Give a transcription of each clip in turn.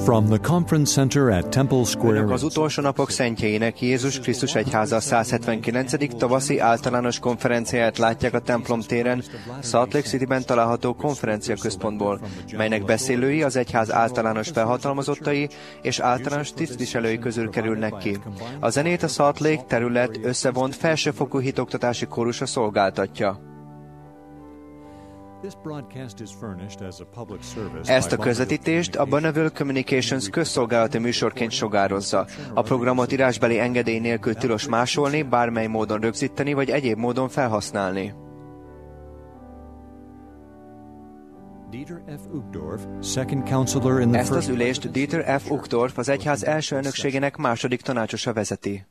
From the Conference Center at Temple Square. Önök az utolsó napok szentjeinek Jézus Krisztus Egyháza 179. tavaszi általános konferenciáját látják a templom téren, Salt Lake Cityben található konferenciaközpontból, melynek beszélői az egyház általános felhatalmazottai és általános tisztviselői közül kerülnek ki. A zenét a Salt Lake terület összevont felsőfokú hitoktatási kórusa szolgáltatja. Ezt a közvetítést a Bonneville Communications közszolgálati műsorként sugározza. A programot írásbeli engedély nélkül tilos másolni, bármely módon rögzíteni vagy egyéb módon felhasználni. Ezt az ülést Dieter F. Uchtdorf, az egyház első elnökségének második tanácsosa vezeti.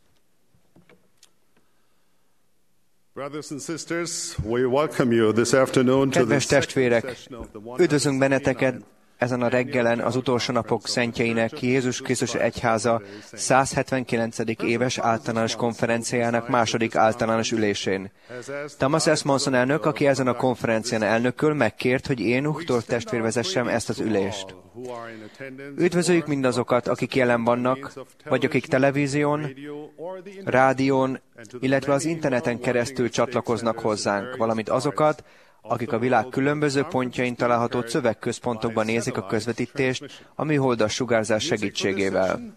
Kedves testvérek, üdvözlünk benneteket ezen a reggelen az utolsó napok szentjeinek Jézus Krisztus Egyháza 179. éves általános konferenciájának második általános ülésén. Thomas S. Monson elnök, aki ezen a konferencián elnököl, megkért, hogy én Uchtdorf testvér vezessem ezt az ülést. Üdvözöljük mindazokat, akik jelen vannak, vagy akik televízión, rádión, illetve az interneten keresztül csatlakoznak hozzánk, valamint azokat, akik a világ különböző pontjain található szövegközpontokban nézik a közvetítést a műholdas sugárzás segítségével.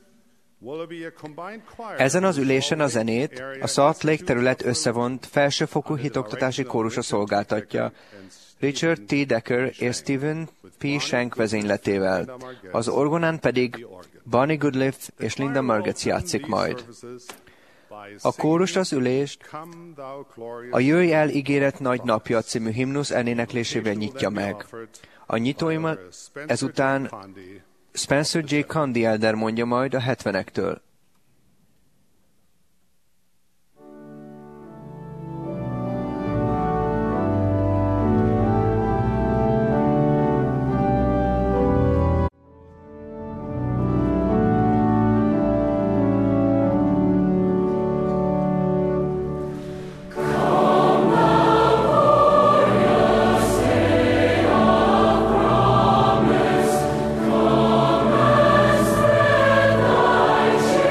Ezen az ülésen a zenét a Salt Lake terület összevont felsőfokú hitoktatási kórusa szolgáltatja, Richard T. Decker és Stephen P. Shank vezényletével. Az orgonán pedig Bonnie Goodliff és Linda Murgetts játszik majd. A kórus az ülést a Jöjj el ígéret nagy napja című himnusz eléneklésével nyitja meg. A nyitóimat ezután Spencer J. Condy elder mondja majd a 70-ektől. Cheer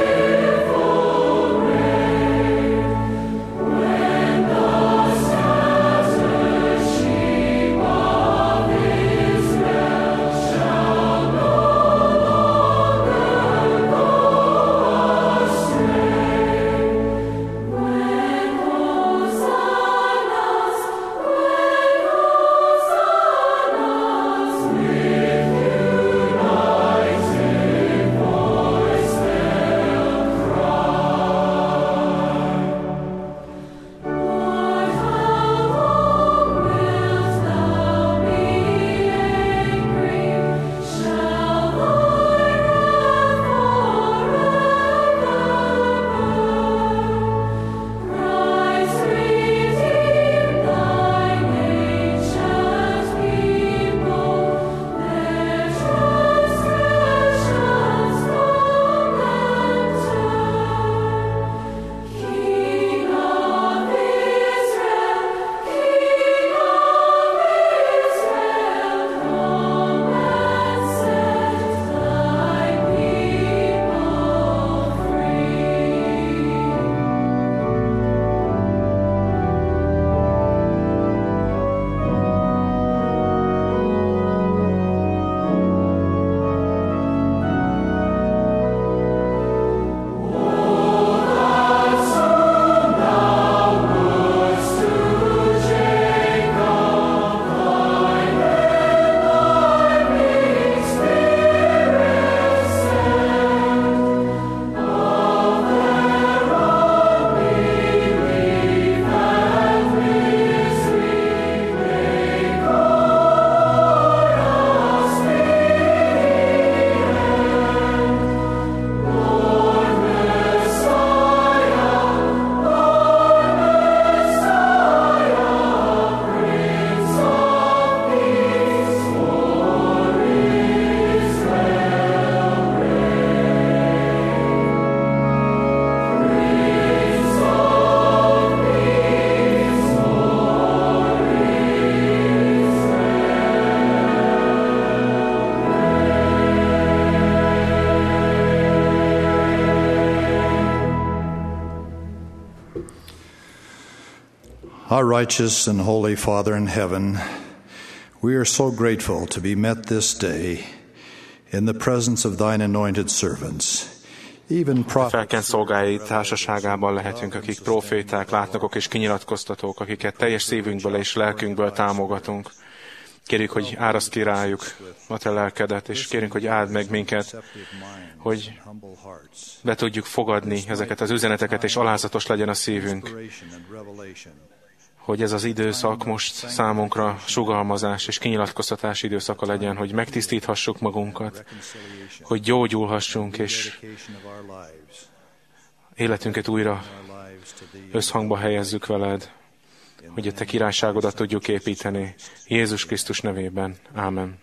Our righteous and holy Father in heaven, we are so grateful to be met this day in the presence of thine anointed servants. Felkent szolgái társaságában lehetünk, akik proféták, látnokok és kinyilatkoztatók, akiket teljes szívünkből és lelkünkből támogatunk. Kérjük, hogy áraszd ki rájuk a te lelkedet, és kérjük, hogy áld meg minket, hogy be tudjuk fogadni ezeket az üzeneteket, és alázatos legyen a szívünk. Hogy ez az időszak most számunkra sugalmazás és kinyilatkoztatás időszaka legyen, hogy megtisztíthassuk magunkat, hogy gyógyulhassunk, és életünket újra összhangba helyezzük veled, hogy a te királyságodat tudjuk építeni. Jézus Krisztus nevében. Ámen.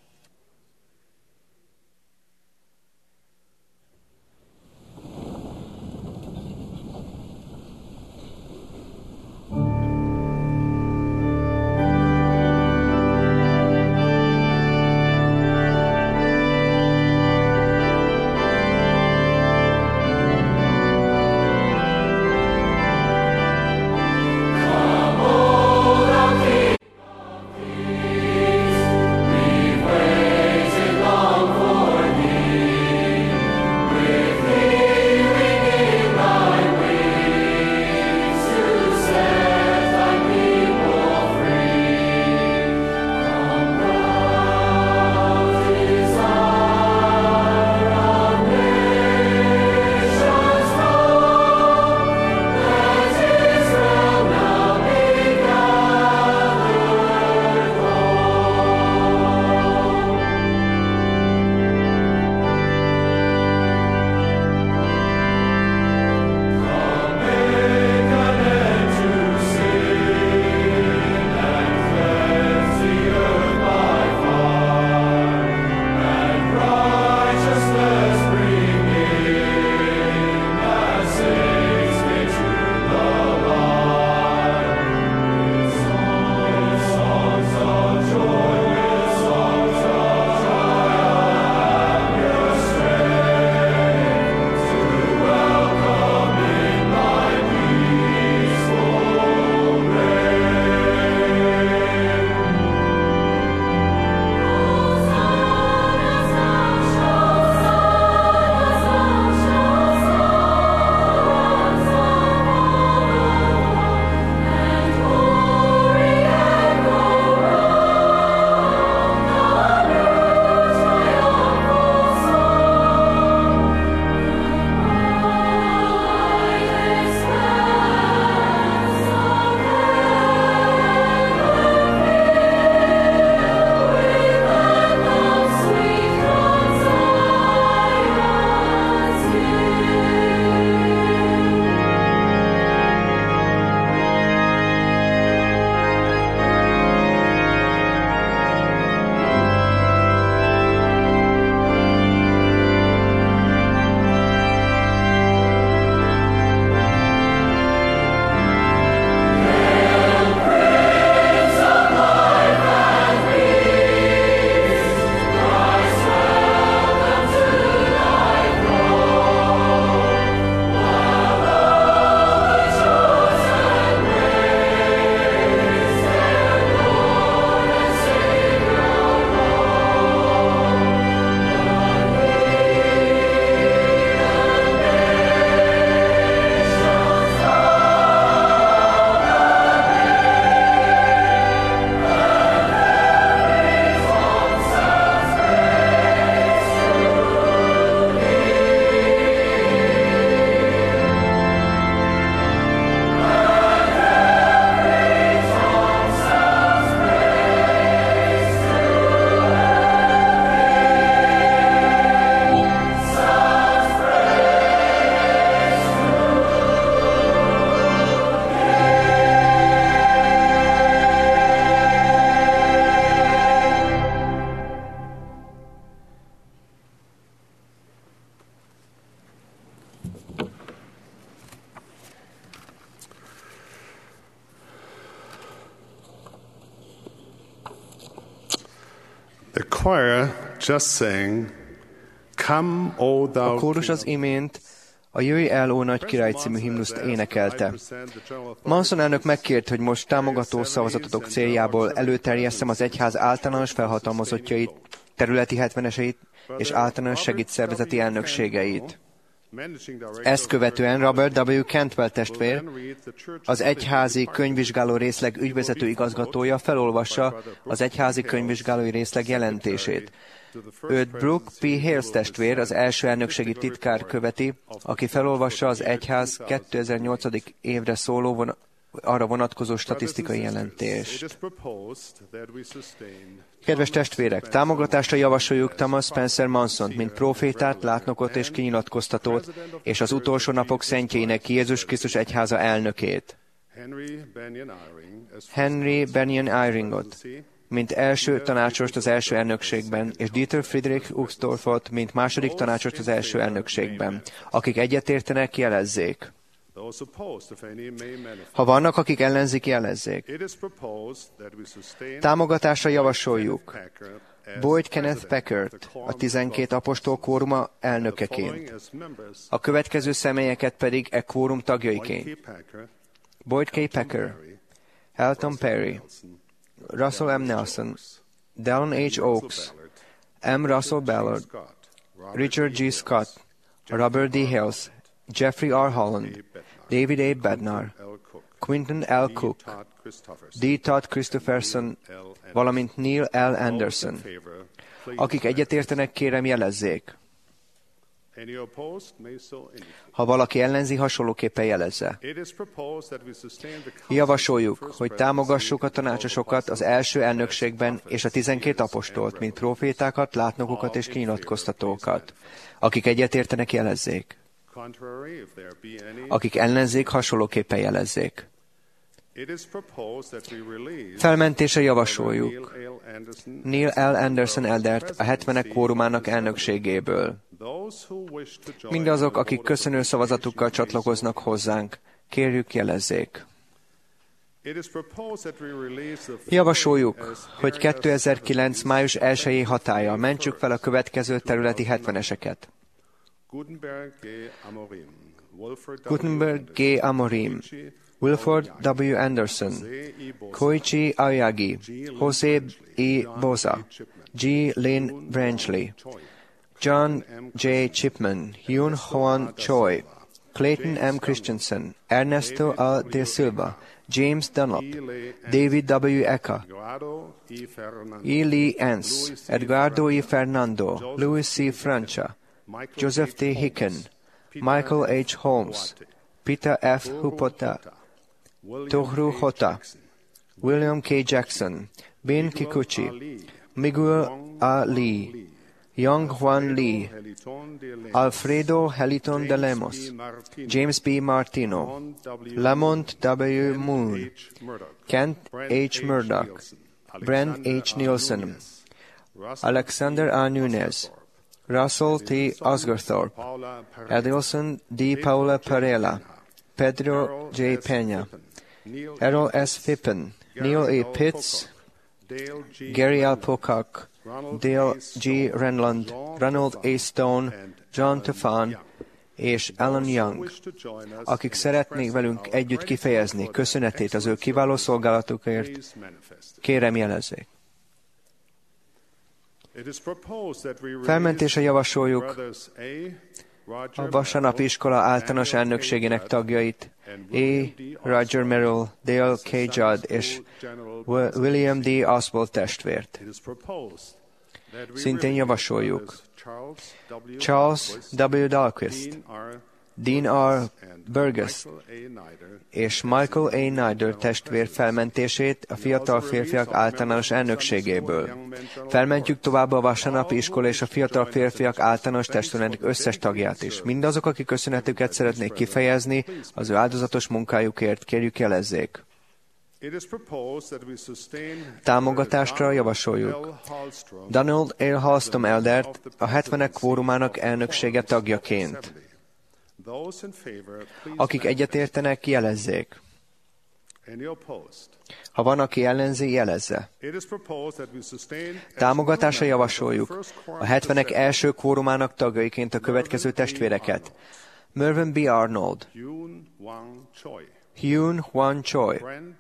The choir just sang, "Come, O thou." A kórus az imént a Jöjj el, ó nagy király című himnuszt énekelte. Manson elnök megkért, hogy most támogató szavazatotok céljából előterjesszem az egyház általános felhatalmazottjait, területi 70-eseit és általános segédszervezeti elnökségeit. Ezt követően Robert W. Cantwell testvér, az egyházi könyvvizsgáló részleg ügyvezető igazgatója felolvassa az egyházi könyvvizsgálói részleg jelentését. Őt Brooke P. Hales testvér, az első elnökségi titkár követi, aki felolvassa az egyház 2008. évre szóló arra vonatkozó statisztikai jelentést. Kedves testvérek, támogatásra javasoljuk Thomas Spencer Mansont, mint profétát, látnokot és kinyilatkoztatót, és az utolsó napok szentjeinek Jézus Krisztus egyháza elnökét. Henry Benyon Eyringot, mint első tanácsost az első elnökségben, és Dieter Friedrich Uchtdorfot, mint második tanácsost az első elnökségben. Akik egyetértenek, jelezzék. Ha vannak, akik ellenzik, jelezzék. Támogatásra javasoljuk Boyd Kenneth Packert, a 12 apostol kvóruma elnökeként. A következő személyeket pedig e kvórum tagjaiként. Boyd K. Packer, Elton Perry, Russell M. Nelson, Dallin H. Oaks, M. Russell Ballard, Richard G. Scott, Robert D. Hales, Jeffrey R. Holland, David A. Bednar, Quinton L. Cook, D. Todd Christopherson, valamint Neil L. Anderson. Akik egyetértenek, kérem jelezzék. Ha valaki ellenzi, hasonlóképpen jelezze. Javasoljuk, hogy támogassuk a tanácsosokat az első elnökségben és a 12 apostolt, mint profétákat, látnokokat és kinyilatkoztatókat. Akik egyetértenek, jelezzék. Akik ellenzik, hasonlóképpen jelezzék. Felmentésre javasoljuk Neil L. Anderson eldert a 70-ek kvórumának elnökségéből. Mindazok, akik köszönő szavazatukkal csatlakoznak hozzánk, kérjük jelezzék. Javasoljuk, hogy 2009. május 1-i hatállyal mentsük fel a következő területi 70-eseket. Gutenberg G. Amorim, Wilford W. Anderson, Koichi Aoyagi, José E. Boza, G. Lynn Branchley, John J. Chipman, Hyun Hoan Choi, Clayton M. Christensen, Ernesto A. de Silva, James Dunlop, David W. Eka, E. Lee Ence, Edgardo E. Fernando, Louis C. Francia, Joseph T. Hicken, Michael H. Holmes, Peter F. Hupota, Tohru Hota, William K. Jackson, Ben Kikuchi, Miguel A. Lee, Young Hwan Lee, Alfredo Heliton de Lemos, James B. Martino, Lamont W. Moon, Kent H. Murdoch, Brent H. Nielsen, Alexander A. Nunez, Russell T. Osgerthorpe, Edilson D. Paula Perella, Pedro J. Peña, Errol S. Pippen, Neil A. Pitts, Gary L. Pocock, Dale G. Renland, Ronald A. Stone, John Tufan és Alan Young, akik szeretnék velünk együtt kifejezni köszönetét az ő kiváló szolgálatukért, kérem jelezzék. Felmentésre javasoljuk a vasárnapi iskola általános elnökségének tagjait, A. Roger Merrill, Dale K. Judd és William D. Oswald testvért. Szintén javasoljuk Charles W. Dahlquist, Dean R. Burgess és Michael A. Nider testvér felmentését a fiatal férfiak általános elnökségéből. Felmentjük tovább a vasárnapi iskola és a fiatal férfiak általános testületének összes tagját is. Mindazok, akik köszönetüket szeretnék kifejezni az ő áldozatos munkájukért, kérjük jelezzék. Támogatásra javasoljuk Donald A. Halston eldert a 70-ek kvórumának elnöksége tagjaként. Akik egyetértenek, jelezzék. Ha van, aki ellenzi, jelezze. Támogatásra javasoljuk a 70-ek első kvórumának tagjaiként a következő testvéreket. Mervyn B. Arnold, Hyun Hwan Choi,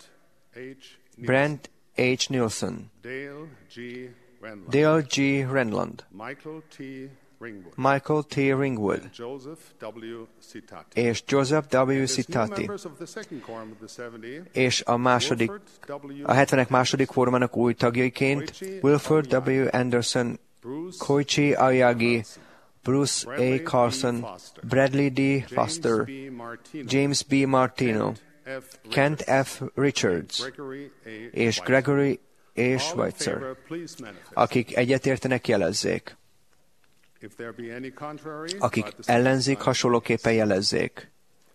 Brent H. Nielsen, Dale G. Renland, Michael T. Ringwood és Joseph W. Citati, és a 70. második fórumának új tagjaiként Wilford W. Anderson, Koichi Aoyagi, Bruce A. Carlson, Bradley D. Foster, James B. Martino, Kent F. Richards és Gregory A. Schweitzer. Akik egyetértenek, jelezzék. Akik ellenzik, hasonlóképpen jelezzék.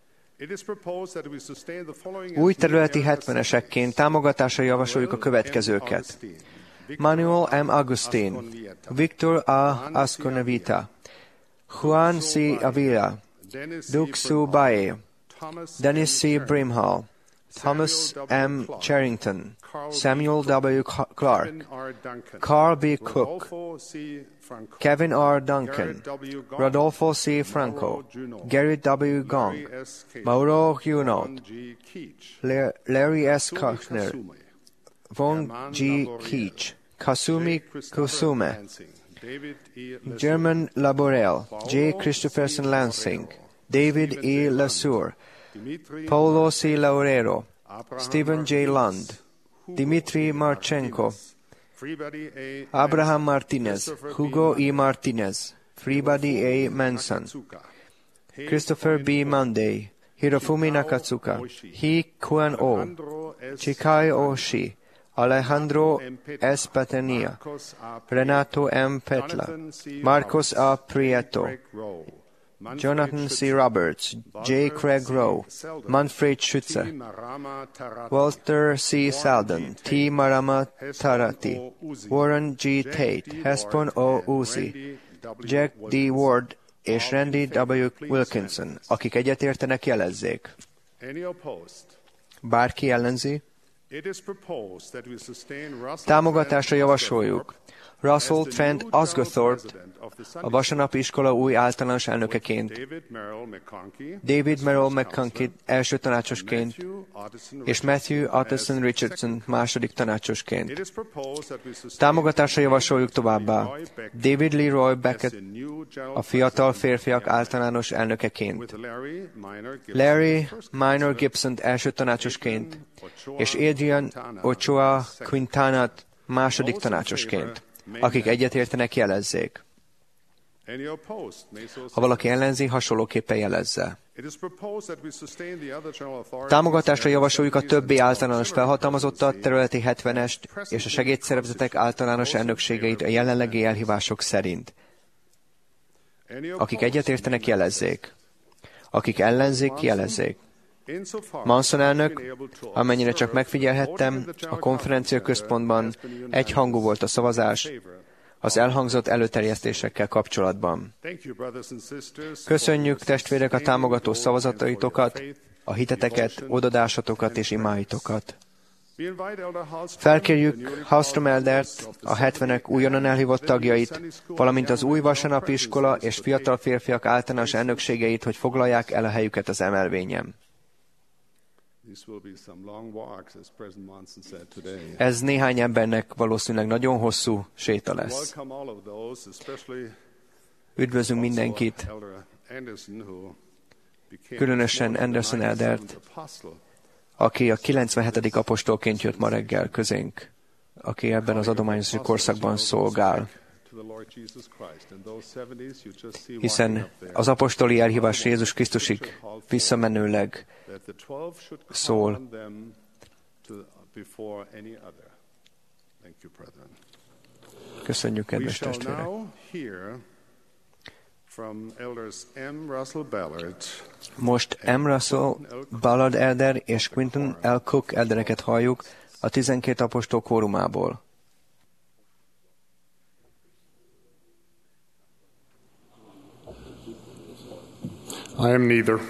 Új területi 70-esekként támogatásra javasoljuk a következőket: Manuel M. Agustin, Victor A. Asconavita, Juan C. Avila, Duke Su Bae, Dennis C. Brimhall, Thomas M. Charrington, Samuel W. Clark, Carl B. Cook, Kevin R. Duncan, Rodolfo C. Franco, Gary W. Gong, Mauro Junot, Larry S. Kushner, Von G. Keach, Kasumi Kusume, German Laborel, J. Christopherson Lansing, David E. Lasur, Paulo C. Laurero, Stephen J. Lund, Dmitry Marchenko, Abraham Martinez, Hugo E. Martinez, Freebody A. Manson, Christopher B. Monday, Hirofumi Nakatsuka, Hee Kwan O, Chikai Oshi, Alejandro S. Patania, Renato M. Petla, Marcos A. Prieto, Jonathan C. Roberts, J. Craig Rowe, Manfred Schütze, Walter C. Salden, T. Marama Tarati, Warren G. Tate, Hespon O. Uzi, Jack D. Ward és Randy W. Wilkinson. Akik egyetértenek, jelezzék. Bárki ellenzi? Támogatásra javasoljuk Russell Trent Osgothorpe a vasárnapi iskola új általános elnökeként, David Merrill McConkey első tanácsosként, és Matthew Utterson Richardson második tanácsosként. Támogatásra javasoljuk továbbá David Leroy Beckett a fiatal férfiak általános elnökeként, Larry Minor Gibson első tanácsosként, és Adrian Ochoa Quintanat második tanácsosként. Akik egyetértenek, jelezzék. Ha valaki ellenzi, hasonlóképpen jelezze. Támogatásra javasoljuk a többi általános felhatalmazottat, területi 70-est és a segédszervezetek általános elnökségeit a jelenlegi elhívások szerint. Akik egyetértenek, jelezzék. Akik ellenzik, jelezzék. Manson elnök, amennyire csak megfigyelhettem, a konferencia központban egyhangú volt a szavazás az elhangzott előterjesztésekkel kapcsolatban. Köszönjük, testvérek, a támogató szavazataitokat, a hiteteket, odadásatokat és imáitokat. Felkérjük Hallström Eldert, a 70-ek újonnan elhívott tagjait, valamint az új vasárnapi iskola és fiatal férfiak általános elnökségeit, hogy foglalják el a helyüket az emelvényen. Ez néhány embernek valószínűleg nagyon hosszú séta lesz. Üdvözlünk mindenkit, különösen Anderson Eldert, aki a 97. apostolként jött ma reggel közénk, aki ebben az adományozási korszakban szolgál. Hiszen az apostoli elhívás Jézus Krisztusig visszamenőleg szól. Köszönjük, kedves testvérek! Most M. Russell Ballard elder és Quinton L. Cook eldereket halljuk a 12 apostol kórumából. I am neither.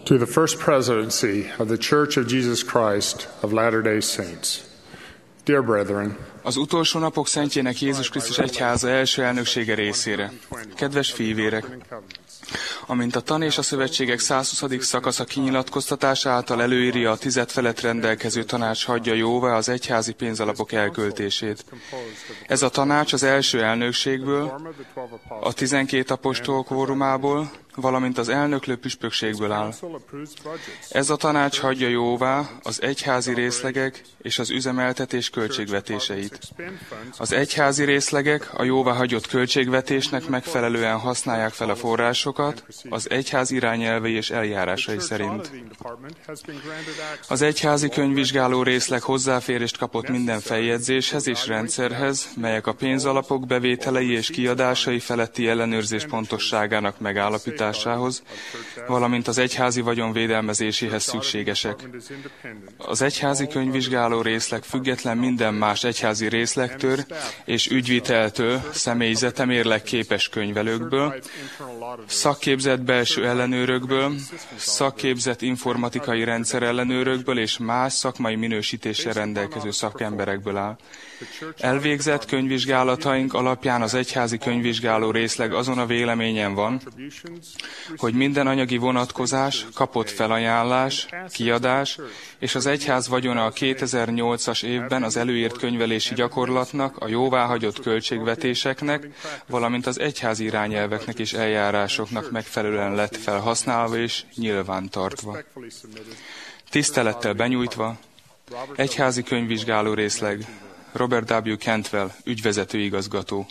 To the first presidency of the Church of Jesus Christ of Latter-day Saints. Dear brethren, az utolsó napok szentjének Jézus Krisztus egyháza első elnöksége részére. Kedves fivérek! Amint a tan és a szövetségek 120. szakasza kinyilatkoztatása által előírja, a tized felett rendelkező tanács hagyja jóvá az egyházi pénzalapok elköltését. Ez a tanács az első elnökségből, a 12 apostol kórumából, valamint az elnöklő püspökségből áll. Ez a tanács hagyja jóvá az egyházi részlegek és az üzemeltetés költségvetéseit. Az egyházi részlegek a jóváhagyott költségvetésnek megfelelően használják fel a forrásokat az egyház irányelvei és eljárásai szerint. Az egyházi könyvvizsgáló részleg hozzáférést kapott minden feljegyzéshez és rendszerhez, melyek a pénzalapok bevételei és kiadásai feletti ellenőrzés pontosságának megállapításához, valamint az egyházi vagyon védelmezéséhez szükségesek. Az egyházi könyvvizsgáló részleg független minden más egyházi részlegtől és ügyviteltől, személyzete mérleg képes könyvelőkből, szakképzett belső ellenőrökből, szakképzett informatikai rendszer ellenőrökből és más szakmai minősítéssel rendelkező szakemberekből áll. Elvégzett könyvvizsgálataink alapján az egyházi könyvvizsgáló részleg azon a véleményen van, hogy minden anyagi vonatkozás, kapott felajánlás, kiadás és az egyház vagyona a 2008-as évben az előírt könyvelési gyakorlatnak, a jóváhagyott költségvetéseknek, valamint az egyházi irányelveknek és eljárásoknak megfelelően lett felhasználva és nyilvántartva. Tisztelettel benyújtva, egyházi könyvvizsgáló részleg, Robert W. Cantwell, ügyvezető igazgató.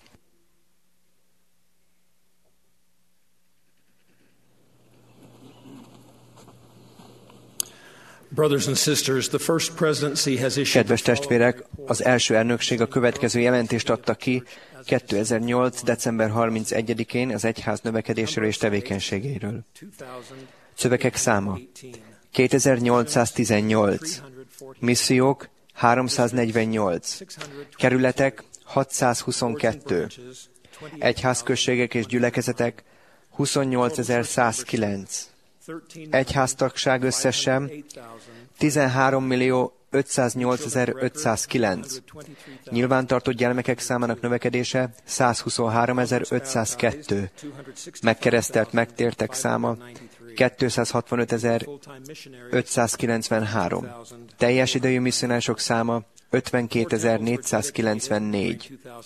Kedves testvérek, az első elnökség a következő jelentést adta ki 2008. december 31-én az egyház növekedéséről és tevékenységéről. Szövegek száma 2818, missziók 348, kerületek 622, egyházközségek és gyülekezetek 28109, egyháztagság összesen 13.508.509, nyilvántartott gyermekek számának növekedése 123.502, megkeresztelt megtértek száma 265.593, teljes idejű misszionások száma 52.494.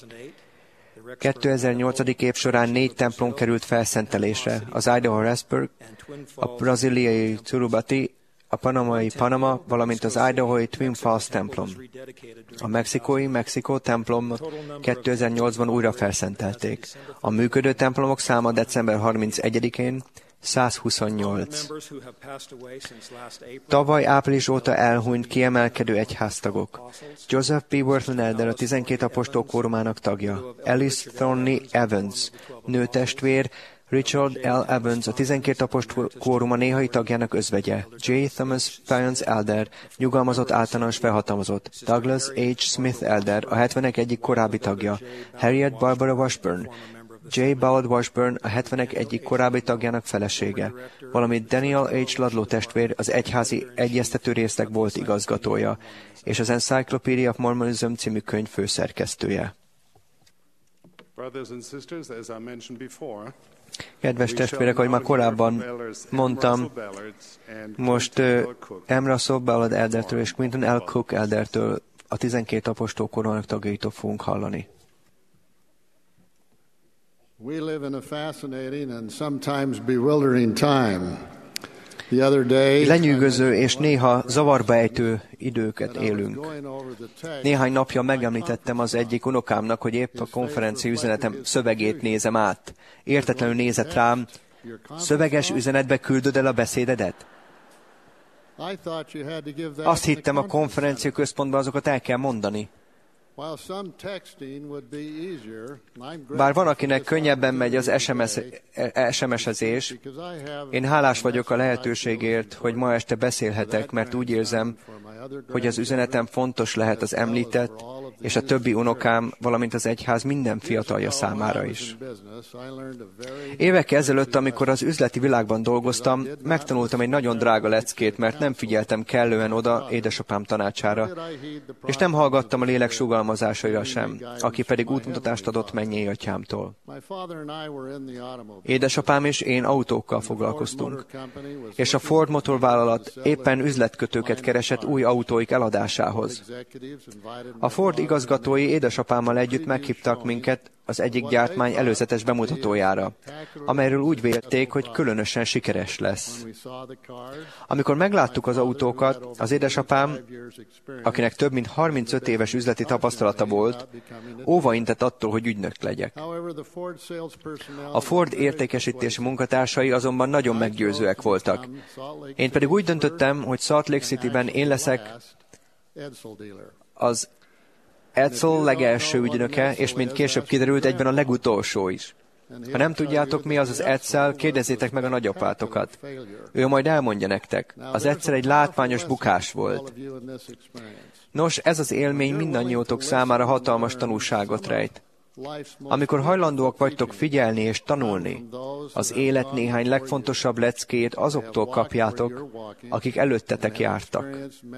2008. év során 4 templom került felszentelésre, az Idaho Rasburg, a braziliai Turubati, a panamai Panama, valamint az idahoi Twin Falls templom. A mexikói Mexikó templom 2008-ban újra felszentelték. A működő templomok száma december 31-én 128. Tavaly április óta elhunyt kiemelkedő egyháztagok. Joseph P. Worthman Elder a 12 apostol kórumának tagja. Alice Thornley Evans, nőtestvér, Richard L. Evans, a 12 apostol kóruma néhai tagjának özvegye. J. Thomas Fyons Elder, nyugalmazott általános felhatalmazott. Douglas H. Smith Elder, a 70-ek egyik korábbi tagja. Harriet Barbara Washburn, J. Ballard Washburn, a 70-ek egyik korábbi tagjának felesége, valamint Daniel H. Ludlow testvér, az egyházi egyeztető részleg volt igazgatója, és az Encyclopedia of Mormonism című könyv főszerkesztője. Kedves testvérek, ahogy már korábban mondtam, most M. Russell Ballard Eldertől és Quinton L. Cook Eldertől, a 12 apostol kórumának tagjaitól fogunk hallani. We live in a fascinating and sometimes bewildering time. Lenyűgöző és néha zavarba ejtő időket élünk. Néhány napja megemlítettem az egyik unokámnak, hogy épp a konferencia üzenetem szövegét nézem át. Értetlenül nézett rám, szöveges üzenetbe küldöd el a beszédedet? Azt hittem, a konferencia központban azokat el kell mondani. Bár van, akinek könnyebben megy az SMS-ezés, én hálás vagyok a lehetőségért, hogy ma este beszélhetek, mert úgy érzem, hogy az üzenetem fontos lehet az említett és a többi unokám, valamint az egyház minden fiatalja számára is. Évekkel ezelőtt, amikor az üzleti világban dolgoztam, megtanultam egy nagyon drága leckét, mert nem figyeltem kellően oda édesapám tanácsára, és nem hallgattam a lélek sugalmazásaira sem, aki pedig útmutatást adott mennyei atyámtól. Édesapám és én autókkal foglalkoztunk, és a Ford motorvállalat éppen üzletkötőket keresett új autóik eladásához. A Ford igazgatói édesapámmal együtt meghívtak minket az egyik gyártmány előzetes bemutatójára, amelyről úgy vélték, hogy különösen sikeres lesz. Amikor megláttuk az autókat, az édesapám, akinek több mint 35 éves üzleti tapasztalata volt, óvaintett attól, hogy ügynök legyek. A Ford értékesítési munkatársai azonban nagyon meggyőzőek voltak. Én pedig úgy döntöttem, hogy Salt Lake Cityben én leszek az Edsel legelső ügynöke, és mint később kiderült, egyben a legutolsó is. Ha nem tudjátok, mi az az Edsel, kérdezzétek meg a nagyapátokat. Ő majd elmondja nektek. Az Edsel egy látványos bukás volt. Nos, ez az élmény mindannyiótok számára hatalmas tanulságot rejt. Amikor hajlandóak vagytok figyelni és tanulni, az élet néhány legfontosabb leckét azoktól kapjátok, akik előttetek jártak.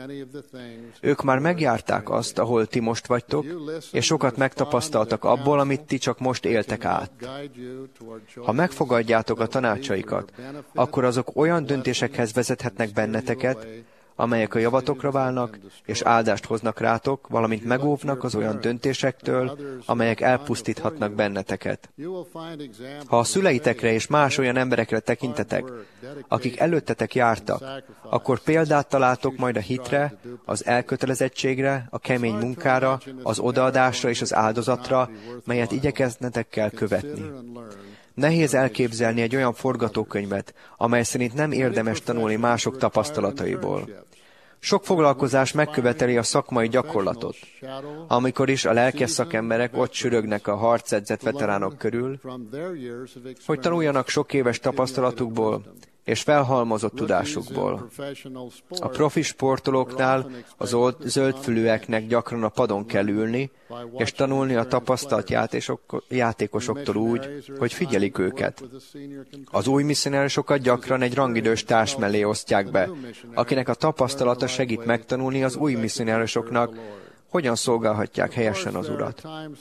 Ők már megjárták azt, ahol ti most vagytok, és sokat megtapasztaltak abból, amit ti csak most éltek át. Ha megfogadjátok a tanácsaikat, akkor azok olyan döntésekhez vezethetnek benneteket, amelyek a javatokra válnak, és áldást hoznak rátok, valamint megóvnak az olyan döntésektől, amelyek elpusztíthatnak benneteket. Ha a szüleitekre és más olyan emberekre tekintetek, akik előttetek jártak, akkor példát találtok majd a hitre, az elkötelezettségre, a kemény munkára, az odaadásra és az áldozatra, melyet igyekeznetek kell követni. Nehéz elképzelni egy olyan forgatókönyvet, amely szerint nem érdemes tanulni mások tapasztalataiból. Sok foglalkozás megköveteli a szakmai gyakorlatot, amikor is a lelkes szakemberek ott sürögnek a harcedzett veteránok körül, hogy tanuljanak sok éves tapasztalatukból és felhalmozott tudásukból. A profi sportolóknál a zöldfülűeknek gyakran a padon kell ülni, és tanulni a tapasztalt játékosoktól úgy, hogy figyelik őket. Az új misszionárisokat gyakran egy rangidős társ mellé osztják be, akinek a tapasztalata segít megtanulni az új misszionárisoknak, hogyan szolgálhatják helyesen az Urat.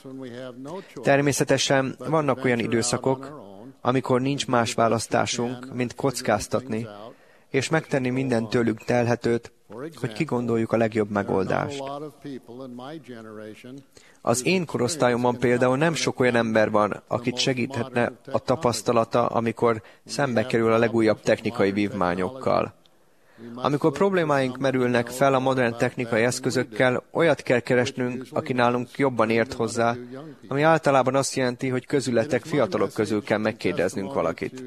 Természetesen vannak olyan időszakok, amikor nincs más választásunk, mint kockáztatni, és megtenni minden tőlük telhetőt, hogy kigondoljuk a legjobb megoldást. Az én korosztályomban például nem sok olyan ember van, akit segíthetne a tapasztalata, amikor szembe kerül a legújabb technikai vívmányokkal. Amikor problémáink merülnek fel a modern technikai eszközökkel, olyat kell keresnünk, aki nálunk jobban ért hozzá, ami általában azt jelenti, hogy közületek fiatalok közül kell megkérdeznünk valakit.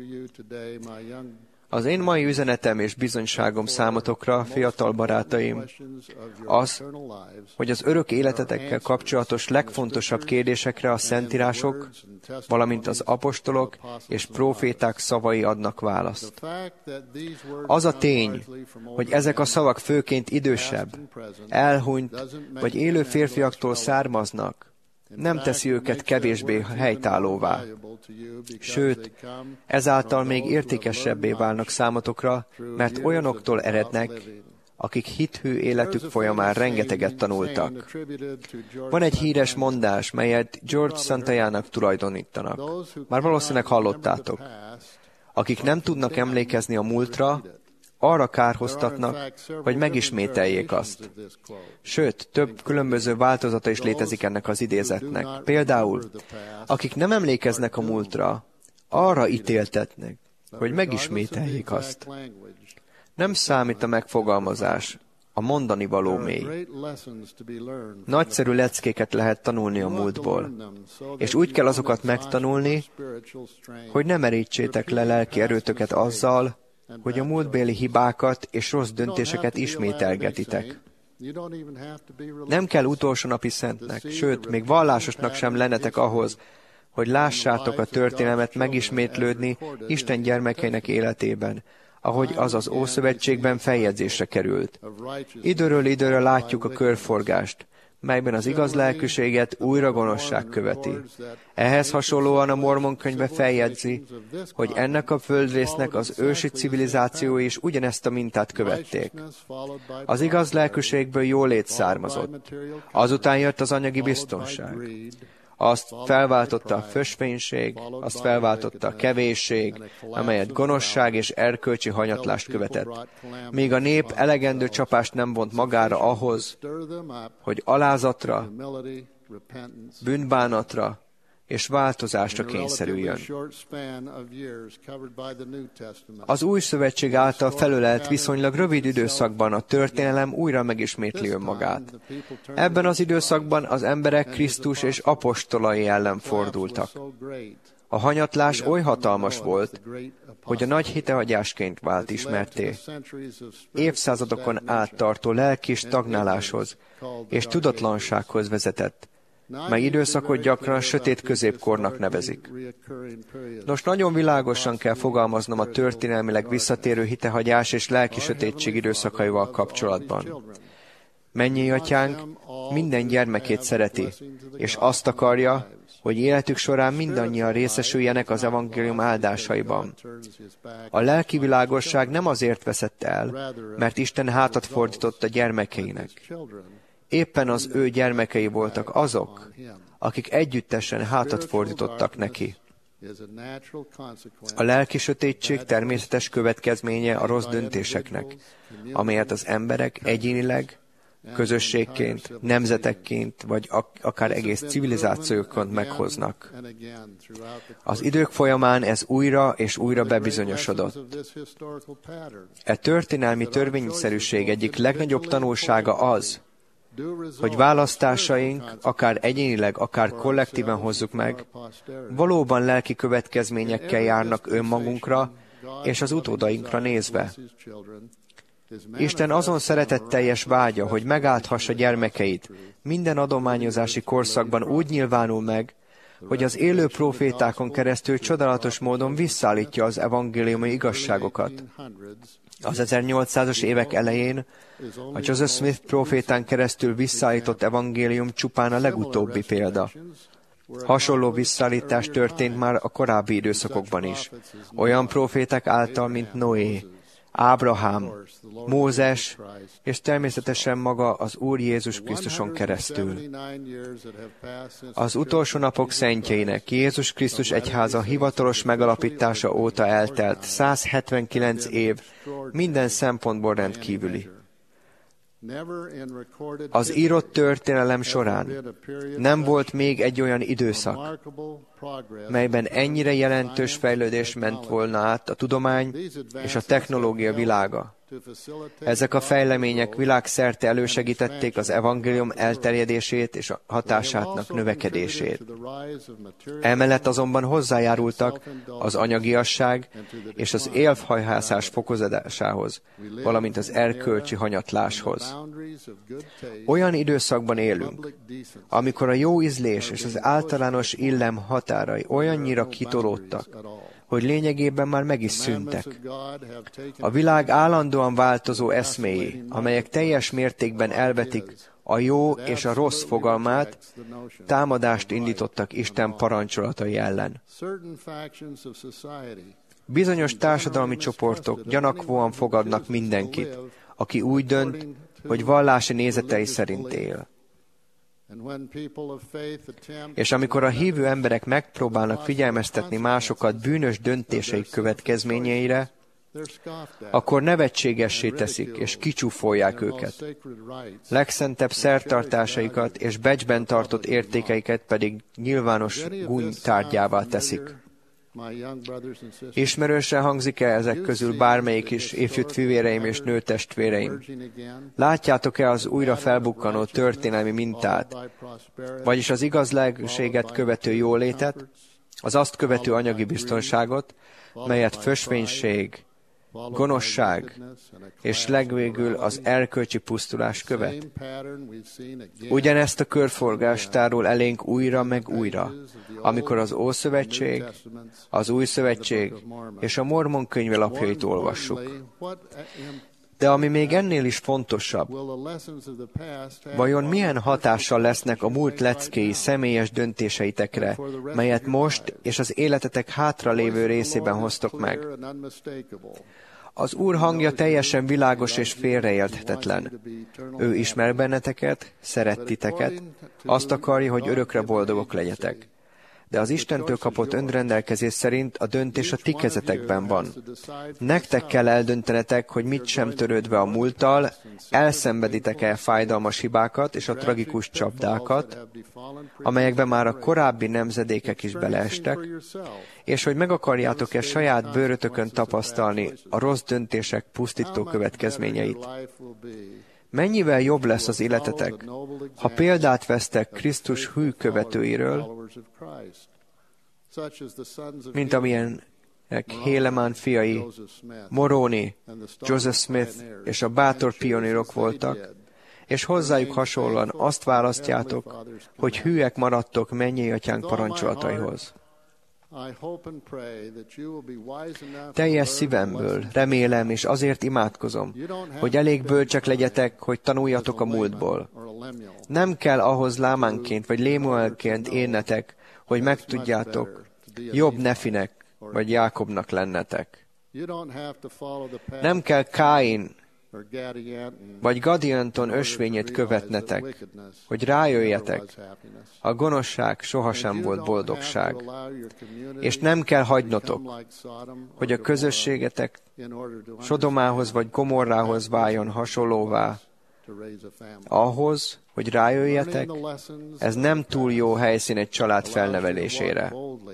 Az én mai üzenetem és bizonyságom számotokra, fiatal barátaim, az, hogy az örök életetekkel kapcsolatos legfontosabb kérdésekre a szentírások, valamint az apostolok és próféták szavai adnak választ. Az a tény, hogy ezek a szavak főként idősebb, elhunyt vagy élő férfiaktól származnak, nem teszi őket kevésbé helytállóvá. Sőt, ezáltal még értékesebbé válnak számotokra, mert olyanoktól erednek, akik hithű életük folyamán rengeteget tanultak. Van egy híres mondás, melyet George Santajának tulajdonítanak. Már valószínűleg hallottátok. Akik nem tudnak emlékezni a múltra, arra kárhoztatnak, hogy megismételjék azt. Sőt, több különböző változata is létezik ennek az idézetnek. Például, akik nem emlékeznek a múltra, arra ítéltetnek, hogy megismételjék azt. Nem számít a megfogalmazás, a mondani való mély. Nagyszerű leckéket lehet tanulni a múltból, és úgy kell azokat megtanulni, hogy ne merítsétek le lelki erőtöket azzal, hogy a múltbéli hibákat és rossz döntéseket ismételgetitek. Nem kell utolsó napi szentnek, sőt, még vallásosnak sem lennetek ahhoz, hogy lássátok a történelmet megismétlődni Isten gyermekeinek életében, ahogy az az Ószövetségben feljegyzésre került. Időről időre látjuk a körforgást, melyben az igaz lelkűséget újra gonoszság követi. Ehhez hasonlóan a Mormon könyve feljegyzi, hogy ennek a földrésznek az ősi civilizációi is ugyanezt a mintát követték. Az igaz lelkűségből jólét származott. Azután jött az anyagi biztonság. Azt felváltotta a fösvénység, azt felváltotta a kevésség, amelyet gonoszság és erkölcsi hanyatlást követett. Míg a nép elegendő csapást nem vont magára ahhoz, hogy alázatra, bűnbánatra és változásra kényszerüljön. Az új szövetség által felölelt viszonylag rövid időszakban a történelem újra megismétli önmagát. Ebben az időszakban az emberek Krisztus és apostolai ellen fordultak. A hanyatlás oly hatalmas volt, hogy a nagy hitehagyásként vált ismertté. Évszázadokon át tartó lelki stagnáláshoz és tudatlansághoz vezetett, mely időszakot gyakran sötét középkornak nevezik. Nos, nagyon világosan kell fogalmaznom a történelmileg visszatérő hitehagyás és lelki sötétség időszakaival kapcsolatban. Mennyei Atyánk minden gyermekét szereti, és azt akarja, hogy életük során mindannyian részesüljenek az evangélium áldásaiban. A lelki világosság nem azért veszett el, mert Isten hátat fordított a gyermekeinek. Éppen az ő gyermekei voltak azok, akik együttesen hátat fordítottak neki. A lelki sötétség természetes következménye a rossz döntéseknek, amelyet az emberek egyénileg, közösségként, nemzetekként, vagy akár egész civilizációként meghoznak. Az idők folyamán ez újra és újra bebizonyosodott. E történelmi törvényszerűség egyik legnagyobb tanulsága az, hogy választásaink, akár egyénileg, akár kollektíven hozzuk meg, valóban lelki következményekkel járnak önmagunkra és az utódainkra nézve. Isten azon szeretetteljes vágya, hogy megálthassa gyermekeit, minden adományozási korszakban úgy nyilvánul meg, hogy az élő profétákon keresztül csodálatos módon visszaállítja az evangéliumi igazságokat. Az 1800-as évek elején a Joseph Smith profétán keresztül visszaállított evangélium csupán a legutóbbi példa. Hasonló visszaállítás történt már a korábbi időszakokban is, olyan proféták által, mint Noé, Ábrahám, Mózes, és természetesen maga az Úr Jézus Krisztuson keresztül. Az utolsó napok szentjeinek Jézus Krisztus egyháza hivatalos megalapítása óta eltelt 179 év minden szempontból rendkívüli. Az írott történelem során nem volt még egy olyan időszak, melyben ennyire jelentős fejlődés ment volna át a tudomány és a technológia világa. Ezek a fejlemények világszerte elősegítették az evangélium elterjedését és a hatásának növekedését. Emellett azonban hozzájárultak az anyagiasság és az élfhajhászás fokozásához, valamint az erkölcsi hanyatláshoz. Olyan időszakban élünk, amikor a jó ízlés és az általános illem határai olyannyira kitolódtak, hogy lényegében már meg is szűntek. A világ állandóan változó eszméi, amelyek teljes mértékben elvetik a jó és a rossz fogalmát, támadást indítottak Isten parancsolatai ellen. Bizonyos társadalmi csoportok gyanakvóan fogadnak mindenkit, aki úgy dönt, hogy vallási nézetei szerint él. És amikor a hívő emberek megpróbálnak figyelmeztetni másokat bűnös döntéseik következményeire, akkor nevetségessé teszik és kicsúfolják őket. Legszentebb szertartásaikat és becsben tartott értékeiket pedig nyilvános gúny tárgyává teszik. Ismerősen hangzik-e ezek közül bármelyik is, ifjú fivéreim és nőtestvéreim? Látjátok-e az újra felbukkanó történelmi mintát, vagyis az igaz lelkűséget követő jólétet, az azt követő anyagi biztonságot, melyet fösvénység, gonoszság és legvégül az erkölcsi pusztulás követ? Ugyanezt a körforgást tárul elénk újra meg újra, amikor az Ószövetség, az Új Szövetség és a Mormon könyvelapjait olvassuk. De ami még ennél is fontosabb, vajon milyen hatással lesznek a múlt leckéi személyes döntéseitekre, melyet most és az életetek hátra lévő részében hoztok meg? Az Úr hangja teljesen világos és félreérthetetlen. Ő ismer benneteket, szeret titeket, azt akarja, hogy örökre boldogok legyetek. De az Istentől kapott önrendelkezés szerint a döntés a ti kezetekben van. Nektek kell eldöntenetek, hogy mit sem törődve a múlttal, elszenveditek-e fájdalmas hibákat és a tragikus csapdákat, amelyekben már a korábbi nemzedékek is beleestek, és hogy meg akarjátok-e saját bőrötökön tapasztalni a rossz döntések pusztító következményeit. Mennyivel jobb lesz az életetek, ha példát vesztek Krisztus hű követőiről, mint amilyenek Hélemán fiai, Moroni, Joseph Smith és a bátor pionírok voltak, és hozzájuk hasonlóan azt választjátok, hogy hűek maradtok mennyei atyánk parancsolataihoz. Teljes szívemből remélem, és azért imádkozom, hogy elég bölcsek legyetek, hogy tanuljatok a múltból. Nem kell ahhoz Lámánként vagy Lémuelként élnetek, hogy megtudjátok, jobb Nefinek vagy Jákobnak lennetek. Nem kell Káin vagy Gadianton ösvényét követnetek, hogy rájöjjetek, a gonoszság sohasem volt boldogság. És nem kell hagynotok, hogy a közösségetek Sodomához vagy Gomorrához váljon hasonlóvá. Ahhoz, hogy rájöjjetek, ez nem túl jó helyszín egy család felnevelésére.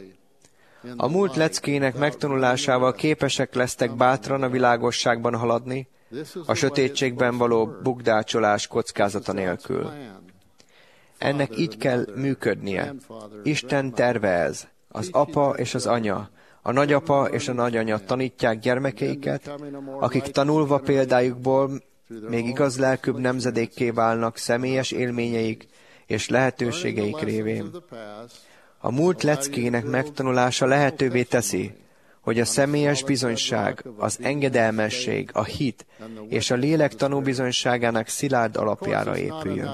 A múlt leckének megtanulásával képesek lesztek bátran a világosságban haladni, a sötétségben való bukdácsolás kockázata nélkül. Ennek így kell működnie. Isten terve ez. Az apa és az anya, a nagyapa és a nagyanya tanítják gyermekeiket, akik tanulva példájukból még igaz lelkűbb nemzedékké válnak személyes élményeik és lehetőségeik révén. A múlt leckének megtanulása lehetővé teszi, hogy a személyes bizonyság, az engedelmesség, a hit és a lélek tanúbizonyságának szilárd alapjára épüljön.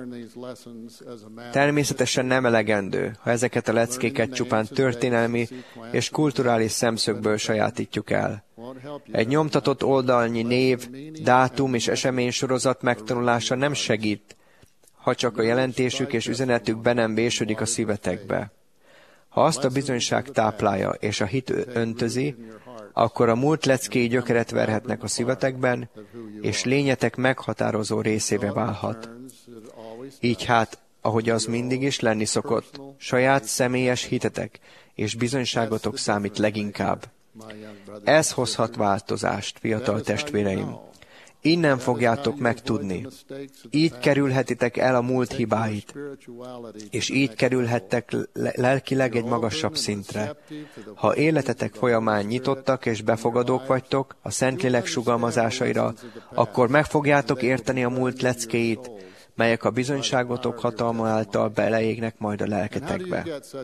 Természetesen nem elegendő, ha ezeket a leckéket csupán történelmi és kulturális szemszögből sajátítjuk el. Egy nyomtatott oldalnyi név, dátum és eseménysorozat megtanulása nem segít, ha csak a jelentésük és üzenetük be nem vésődik a szívetekbe. Ha azt a bizonyság táplálja és a hit öntözi, akkor a múlt leckéi gyökeret verhetnek a szívetekben, és lényetek meghatározó részévé válhat. Így hát, ahogy az mindig is lenni szokott, saját személyes hitetek és bizonyságotok számít leginkább. Ez hozhat változást, fiatal testvéreim. Innen fogjátok megtudni. Így kerülhetitek el a múlt hibáit, és így kerülhettek lelkileg egy magasabb szintre. Ha életetek folyamán nyitottak és befogadók vagytok a Szentlélek sugalmazásaira, akkor meg fogjátok érteni a múlt leckéit, melyek a bizonyságotok hatalma által beleégnek majd a lelketekbe.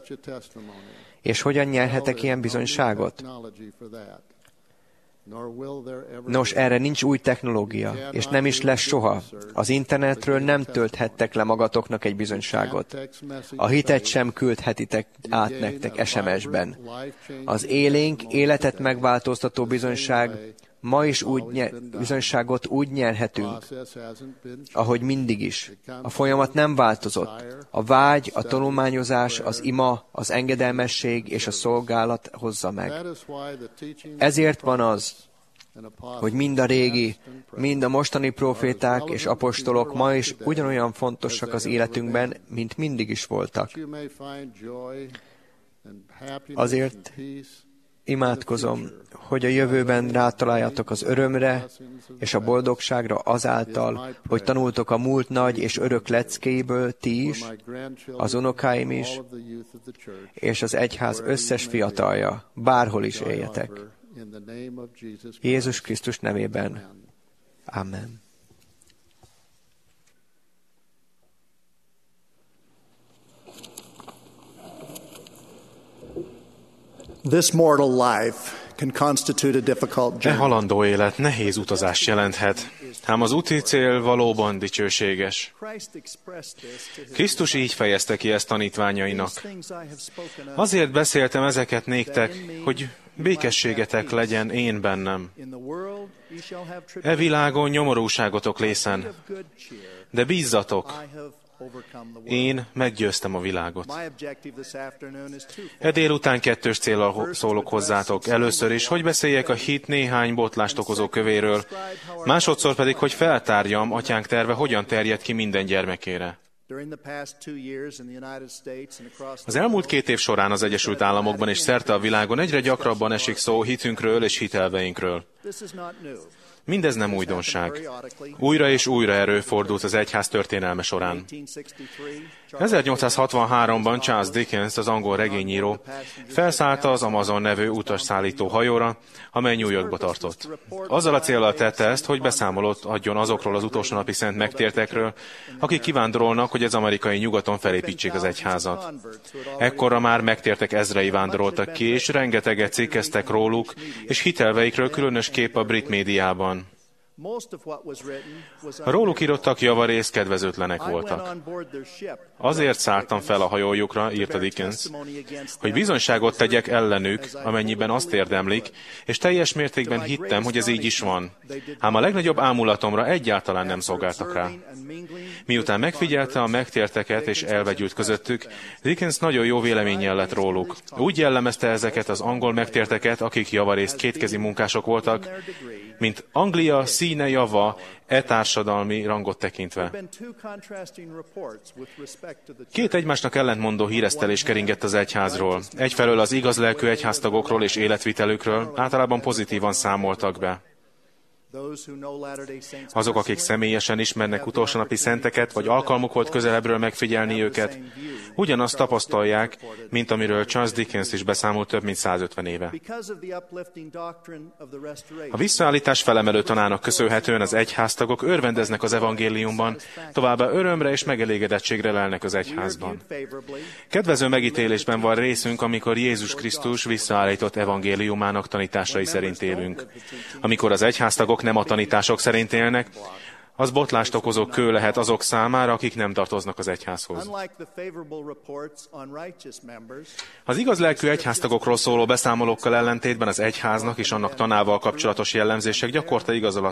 És hogyan nyerhetek ilyen bizonyságot? Nos, erre nincs új technológia, és nem is lesz soha. Az internetről nem tölthettek le magatoknak egy bizonyságot. A hitet sem küldhetitek át nektek SMS-ben. Az élénk, életet megváltoztató bizonyság, ma is bizonyságot úgy nyerhetünk, ahogy mindig is. A folyamat nem változott. A vágy, a tanulmányozás, az ima, az engedelmesség és a szolgálat hozza meg. Ezért van az, hogy mind a régi, mind a mostani proféták és apostolok ma is ugyanolyan fontosak az életünkben, mint mindig is voltak. Azért imádkozom, hogy a jövőben rátaláljatok az örömre és a boldogságra azáltal, hogy tanultok a múlt nagy és örök leckéiből ti is, az unokáim is, és az egyház összes fiatalja, bárhol is éljetek. Jézus Krisztus nevében. Amen. This mortal life can constitute a difficult E journey. halandó élet nehéz utazást jelenthet, ám az úti cél valóban dicsőséges. Krisztus így fejezte ki ezt tanítványainak. Azért beszéltem ezeket néktek, hogy békességetek legyen én bennem. E világon nyomorúságotok lészen, de bízzatok, én meggyőztem a világot. E délután kettős céllal szólok hozzátok. Először is, hogy beszéljek a hit néhány botlást okozó kövéről, másodszor pedig, hogy feltárjam atyánk terve, hogyan terjed ki minden gyermekére. Az elmúlt 2 év során az Egyesült Államokban és szerte a világon egyre gyakrabban esik szó hitünkről és hitelveinkről. Mindez nem újdonság. Újra és újra előfordult az egyház történelme során. 1863-ban Charles Dickens, az angol regényíró, felszállta az Amazon nevű utasszállító hajóra, amely New Yorkba tartott. Azzal a céllal tette ezt, hogy beszámolót adjon azokról az utolsó napi szent megtértekről, akik kivándorolnak, hogy az amerikai nyugaton felépítsék az egyházat. Ekkorra már megtértek ezrei vándoroltak ki, és rengeteget cikkeztek róluk, és hitelveikről különösképp a brit médiában. A róluk írottak javarészt kedvezőtlenek voltak. Azért szálltam fel a hajójukra, írta Dickens, hogy bizonyságot tegyek ellenük, amennyiben azt érdemlik, és teljes mértékben hittem, hogy ez így is van. Ám a legnagyobb ámulatomra egyáltalán nem szolgáltak rá. Miután megfigyelte a megtérteket és elvegyült közöttük, Dickens nagyon jó véleménnyel lett róluk. Úgy jellemezte ezeket az angol megtérteket, akik javarészt kétkezi munkások voltak, mint Anglia színe java e társadalmi rangot tekintve. 2 egymásnak ellentmondó híresztelés keringett az egyházról. Egyfelől az igaz lelkű egyháztagokról és életvitelükről általában pozitívan számoltak be. Azok, akik személyesen ismernek utolsó napi szenteket, vagy alkalmuk volt közelebbről megfigyelni őket, ugyanazt tapasztalják, mint amiről Charles Dickens is beszámolt több mint 150 éve. A visszaállítás felemelő tanának köszönhetően az egyháztagok örvendeznek az evangéliumban, továbbá örömre és megelégedettségre lelnek az egyházban. Kedvező megítélésben van részünk, amikor Jézus Krisztus visszaállított evangéliumának tanításai szerint élünk. Amikor az egyháztagok nem a tanítások szerint élnek, az botlást okozó kő lehet azok számára, akik nem tartoznak az egyházhoz. Az igaz lelkű egyháztagokról szóló beszámolókkal ellentétben az egyháznak és annak tanával kapcsolatos jellemzések gyakorta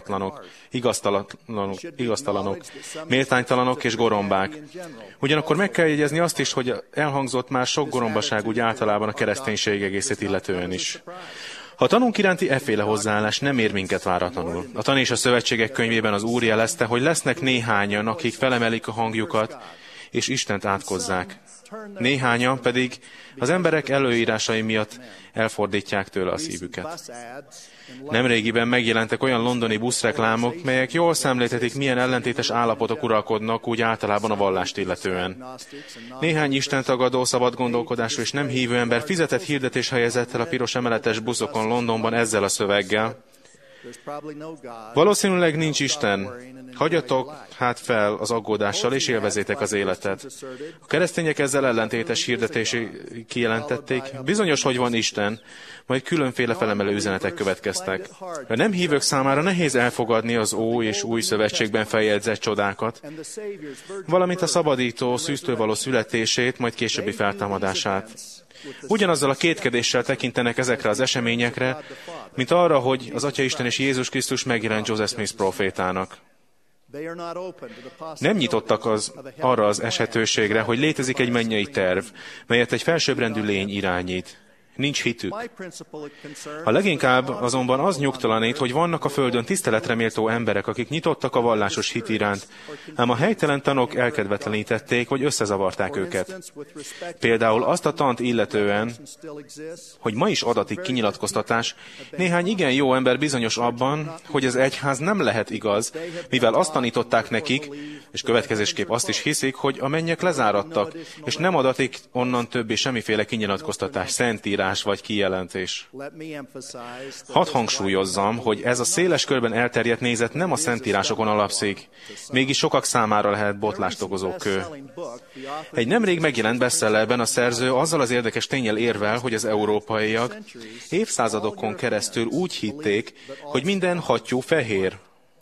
igaztalanok, méltánytalanok és gorombák. Ugyanakkor meg kell jegyezni azt is, hogy elhangzott már sok gorombaság úgy általában a kereszténység egészét illetően is. A tanunk iránti efféle hozzáállás nem ér minket váratlanul. A Tan és a Szövetségek könyvében az Úr jelezte, hogy lesznek néhányan, akik felemelik a hangjukat, és Istent átkozzák. Néhányan pedig az emberek előírásai miatt elfordítják tőle a szívüket. Nemrégiben megjelentek olyan londoni buszreklámok, melyek jól szemléltetik, milyen ellentétes állapotok uralkodnak úgy általában a vallást illetően. Néhány istentagadó, szabad gondolkodású és nem hívő ember fizetett hirdetés helyezett el a piros emeletes buszokon Londonban ezzel a szöveggel: valószínűleg nincs Isten, hagyjatok hát fel az aggódással, és élvezétek az életet. A keresztények ezzel ellentétes hirdetési kijelentették, bizonyos, hogy van Isten, majd különféle felemelő üzenetek következtek. A nem hívők számára nehéz elfogadni az Ój és Új Szövetségben feljegyzett csodákat, valamint a szabadító szűztől való születését, majd későbbi feltámadását. Ugyanazzal a kétkedéssel tekintenek ezekre az eseményekre, mint arra, hogy az Atyaisten és Jézus Krisztus megjelent Joseph Smith prófétának. Nem nyitottak arra az esetőségre, hogy létezik egy mennyei terv, melyet egy felsőbbrendű lény irányít. Nincs hitük. A leginkább azonban az nyugtalanít, hogy vannak a földön tiszteletre méltó emberek, akik nyitottak a vallásos hit iránt, ám a helytelen tanok elkedvetlenítették, vagy összezavarták őket. Például azt a tant illetően, hogy ma is adatik kinyilatkoztatás, néhány igen jó ember bizonyos abban, hogy az egyház nem lehet igaz, mivel azt tanították nekik, és következésképp azt is hiszik, hogy a mennyek lezáradtak, és nem adatik onnan többé semmiféle kinyilatkoztatás, szentírás, szentírás vagy kijelentés. Hadd hangsúlyozzam, hogy ez a széles körben elterjedt nézet nem a szentírásokon alapszik, mégis sokak számára lehet botlást okozó kő. Egy nemrég megjelent bestsellerben a szerző azzal az érdekes ténnyel érvel, hogy az európaiak évszázadokon keresztül úgy hitték, hogy minden hattyú fehér.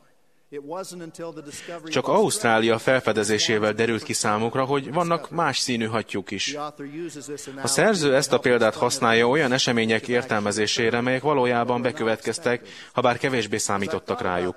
Csak Ausztrália felfedezésével derült ki számukra, hogy vannak más színű hattyúk is. A szerző ezt a példát használja olyan események értelmezésére, melyek valójában bekövetkeztek, habár kevésbé számítottak rájuk.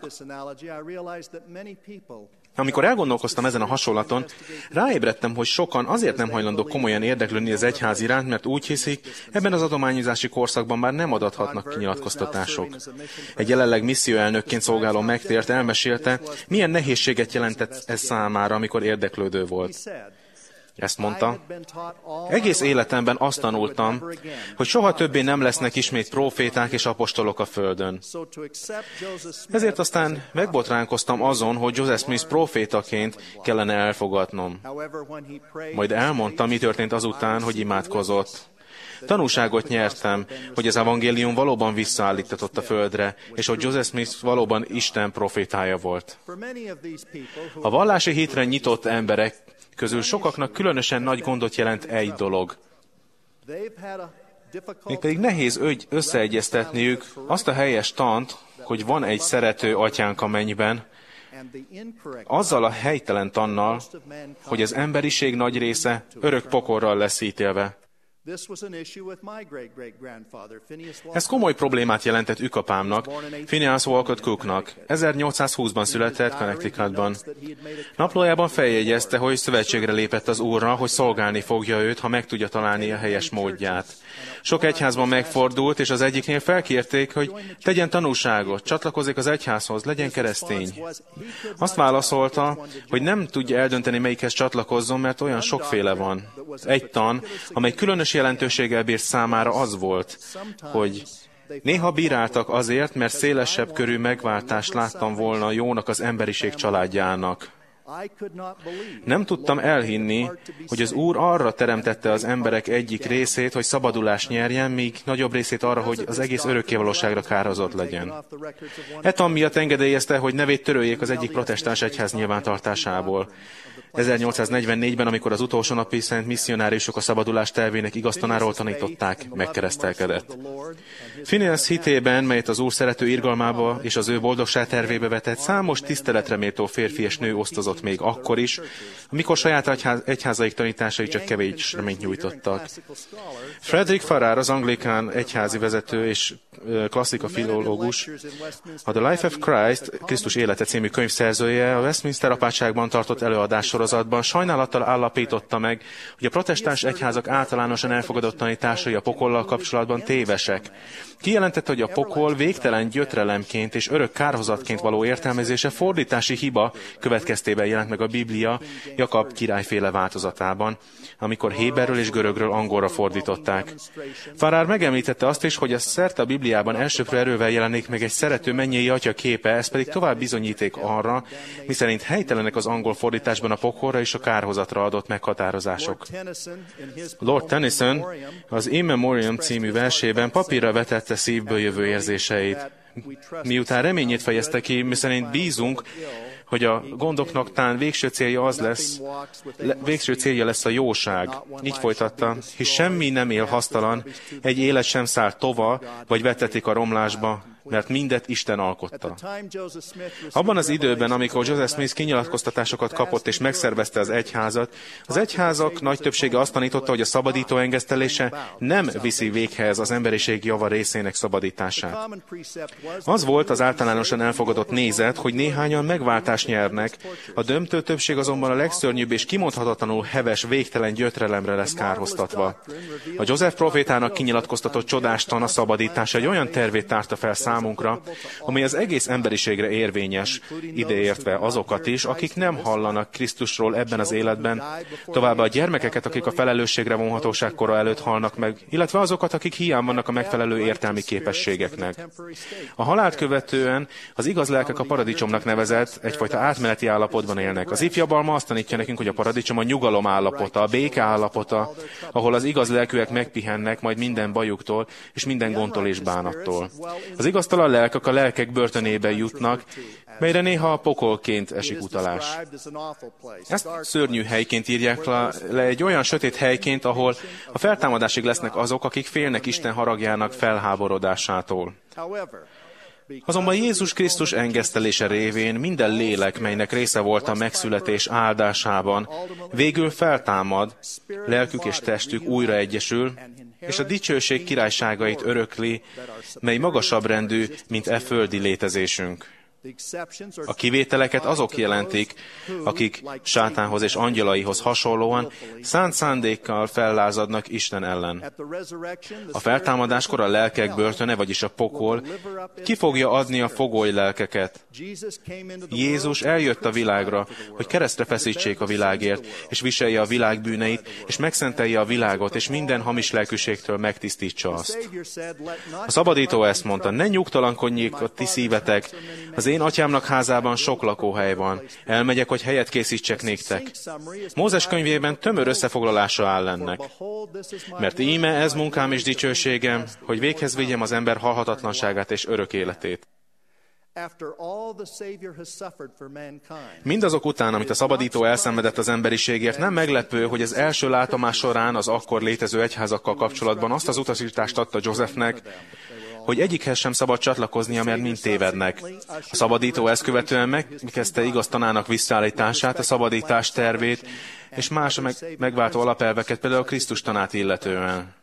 Amikor elgondolkoztam ezen a hasonlaton, ráébredtem, hogy sokan azért nem hajlandók komolyan érdeklődni az egyház iránt, mert úgy hiszik, ebben az adományozási korszakban már nem adathatnak kinyilatkoztatások. Egy jelenleg misszióelnökként szolgáló megtért elmesélte, milyen nehézséget jelentett ez számára, amikor érdeklődő volt. Ezt mondta, egész életemben azt tanultam, hogy soha többé nem lesznek ismét próféták és apostolok a földön. Ezért aztán megbotránkoztam azon, hogy Joseph Smith prófétaként kellene elfogadnom. Majd elmondta, mi történt azután, hogy imádkozott. Tanúságot nyertem, hogy az evangélium valóban visszaállítatott a földre, és hogy Joseph Smith valóban Isten profétája volt. A vallási hitre nyitott emberek közül sokaknak különösen nagy gondot jelent egy dolog. Mégpedig nehéz összeegyeztetniük azt a helyes tant, hogy van egy szerető atyánk a mennyben, azzal a helytelen tannal, hogy az emberiség nagy része örök pokorral lesz ítélve. Ez komoly problémát jelentett ükapámnak, Phineas Walcott Cooknak. 1820-ban született Connecticutban. Naplójában feljegyezte, hogy szövetségre lépett az Úrra, hogy szolgálni fogja őt, ha meg tudja találni a helyes módját. Sok egyházban megfordult, és az egyiknél felkérték, hogy tegyen tanúságot, csatlakozzék az egyházhoz, legyen keresztény. Azt válaszolta, hogy nem tudja eldönteni, melyikhez csatlakozzon, mert olyan sokféle van. Egy tan, amely különös jelentőséggel bírt számára az volt, hogy néha bíráltak azért, mert szélesebb körű megváltást láttam volna jónak az emberiség családjának. Nem tudtam elhinni, hogy az Úr arra teremtette az emberek egyik részét, hogy szabadulást nyerjen, míg nagyobb részét arra, hogy az egész örökkévalóságra kározott legyen. Etan miatt engedélyezte, hogy nevét töröljék az egyik protestáns egyház nyilvántartásából. 1844-ben, amikor az utolsó napi szent misszionáriusok a szabadulás tervének igaz tanáról tanították, megkeresztelkedett. Phineas hitében, melyet az Úr szerető irgalmába és az ő boldogság tervébe vetett, számos tiszteletre méltó férfi és nő osztozott még akkor is, amikor saját egyházaik tanításai csak kevés reményt nyújtottak. Frederick Farrar, az anglikán egyházi vezető és klasszika filológus, a The Life of Christ, Krisztus élete című könyv szerzője, a Westminster apátságban tartott előadássorozatban sajnálattal állapította meg, hogy a protestáns egyházak általánosan elfogadott tanításai a pokollal kapcsolatban tévesek. Kijelentette, hogy a pokol végtelen gyötrelemként és örök kárhozatként való értelmezése fordítási hiba következtében jelent meg a Biblia Jakab királyféle változatában, amikor héberről és görögről angolra fordították. Farrar megemlítette azt is, hogy a szerte a Bibliában elsöprő erővel jelenik meg egy szerető mennyei atya képe, ez pedig tovább bizonyíték arra, miszerint helytelenek az angol fordításban a pokolra és a kárhozatra adott meghatározások. Lord Tennyson az In Memoriam című versében papírra vetette szívből jövő érzéseit. Miután reményét fejezte ki, miszerint bízunk, hogy a gondoknak tán végső célja lesz a jóság. Így folytatta, hisz semmi nem él hasztalan, egy élet sem száll tova, vagy vetetik a romlásba, mert mindet Isten alkotta. Abban az időben, amikor Joseph Smith kinyilatkoztatásokat kapott és megszervezte az egyházat, az egyházak nagy többsége azt tanította, hogy a szabadító engesztelése nem viszi véghez az emberiség java részének szabadítását. Az volt az általánosan elfogadott nézet, hogy néhányan megváltást nyernek, a döntő többség azonban a legszörnyűbb és kimondhatatlanul heves, végtelen gyötrelemre lesz kárhoztatva. A Joseph profétának kinyilatkoztatott csodástan a szabadítás egy olyan tervét tárta fel számunkra, ami az egész emberiségre érvényes, ideértve azokat is, akik nem hallanak Krisztusról ebben az életben, továbbá a gyermekeket, akik a felelősségre vonhatóság kora előtt halnak meg, illetve azokat, akik hiány vannak a megfelelő értelmi képességeknek. A halált követően az igaz lelkek a paradicsomnak nevezett, egyfajta átmeneti állapotban élnek. Az ifjabb alma azt tanítja nekünk, hogy a paradicsom a nyugalom állapota, a béke állapota, ahol az igaz lelkűek megpihennek majd minden bajuktól és minden gondtól és bánattól. Az igaztalan lelkek a lelkek börtönébe jutnak, melyre néha a pokolként esik utalás. Ezt szörnyű helyként írják le egy olyan sötét helyként, ahol a feltámadásig lesznek azok, akik félnek Isten haragjának felháborodásától. Azonban Jézus Krisztus engesztelése révén minden lélek, melynek része volt a megszületés áldásában, végül feltámad, lelkük és testük újra egyesül, és a dicsőség királyságait örökli, mely magasabb rendű, mint e földi létezésünk. A kivételeket azok jelentik, akik sátánhoz és angyalaihoz hasonlóan szánt szándékkal fellázadnak Isten ellen. A feltámadáskor a lelkek börtöne, vagyis a pokol, ki fogja adni a fogoly lelkeket. Jézus eljött a világra, hogy keresztre feszítsék a világért, és viselje a világ bűneit, és megszentelje a világot, és minden hamis lelkűségtől megtisztítsa azt. A szabadító ezt mondta, ne nyugtalankodjék a ti szívetek, az én atyámnak házában sok lakóhely van. Elmegyek, hogy helyet készítsek néktek. Mózes könyvében tömör összefoglalása áll ennek. Mert íme ez munkám és dicsőségem, hogy véghez vigyem az ember halhatatlanságát és örök életét. Mindazok után, amit a szabadító elszenvedett az emberiségért, nem meglepő, hogy az első látomás során az akkor létező egyházakkal kapcsolatban azt az utasítást adta Józsefnek, hogy egyikhez sem szabad csatlakoznia, mert mind tévednek. A szabadító ezt követően megkezdte igaz tanának visszaállítását, a szabadítás tervét, és más megváltó alapelveket, például a Krisztus tanát illetően.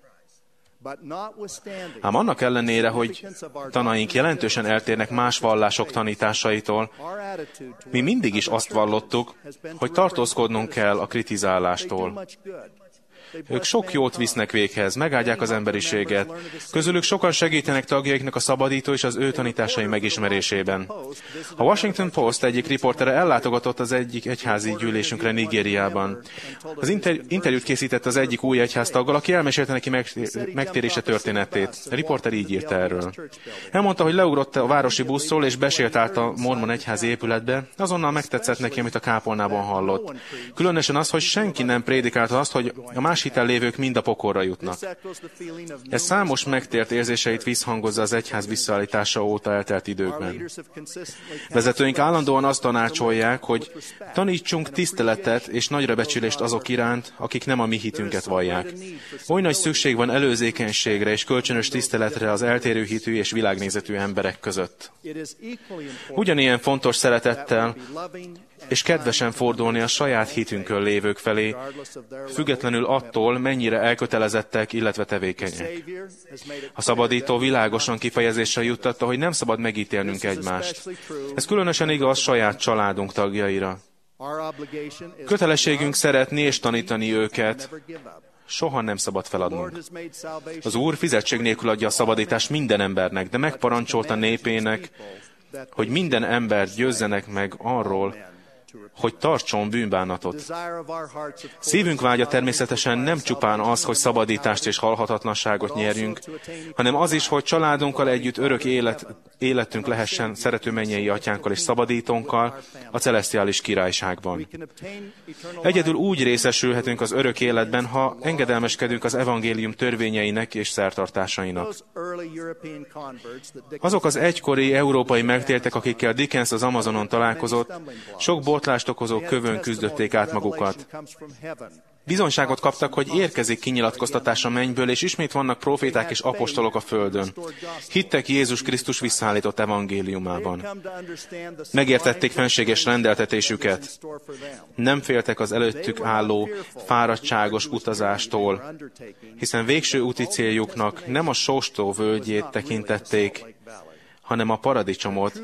Ám annak ellenére, hogy tanaink jelentősen eltérnek más vallások tanításaitól, mi mindig is azt vallottuk, hogy tartózkodnunk kell a kritizálástól. Ők sok jót visznek véghez, megáldják az emberiséget. Közülük sokan segítenek tagjaiknak a szabadító és az ő tanításai megismerésében. A Washington Post egyik riportere ellátogatott az egyik egyházi gyűlésünkre Nigériában. Az interjút készített az egyik új egyháztaggal, aki elmesélte neki megtérése történetét. A riporter így írta erről. Elmondta, hogy leugrott a városi buszról és besélt át a mormon egyházi épületbe, azonnal megtetszett neki, amit a kápolnában hallott. Különösen az, hogy senki nem prédikálta azt, hogy a más hitellévők mind a pokolra jutnak. Ez számos megtért érzéseit visszhangozza az egyház visszaállítása óta eltelt időkben. Vezetőink állandóan azt tanácsolják, hogy tanítsunk tiszteletet és nagyra becsülést azok iránt, akik nem a mi hitünket vallják. Oly nagy szükség van előzékenységre és kölcsönös tiszteletre az eltérő hitű és világnézetű emberek között. Ugyanilyen fontos szeretettel és kedvesen fordulni a saját hitünkön lévők felé, függetlenül attól, mennyire elkötelezettek, illetve tevékenyek. A szabadító világosan kifejezésre juttatta, hogy nem szabad megítélnünk egymást. Ez különösen igaz saját családunk tagjaira. Kötelességünk szeretni és tanítani őket, soha nem szabad feladnunk. Az Úr fizetség nélkül adja a szabadítást minden embernek, de megparancsolta népének, hogy minden embert győzzenek meg arról, hogy tartson bűnbánatot. Szívünk vágya természetesen nem csupán az, hogy szabadítást és halhatatlanságot nyerjünk, hanem az is, hogy családunkkal együtt örök életünk lehessen szerető mennyei atyánkkal és szabadítónkkal a celesztiális királyságban. Egyedül úgy részesülhetünk az örök életben, ha engedelmeskedünk az evangélium törvényeinek és szertartásainak. Azok az egykori európai megtértek, akikkel Dickens az Amazonon találkozott, sok botlást okozó kövön küzdötték át magukat. Bizonyságot kaptak, hogy érkezik kinyilatkoztatás a mennyből, és ismét vannak proféták és apostolok a földön. Hittek Jézus Krisztus visszaállított evangéliumában. Megértették fenséges rendeltetésüket. Nem féltek az előttük álló, fáradtságos utazástól, hiszen végső úti céljuknak nem a sóstó völgyét tekintették, hanem a paradicsomot,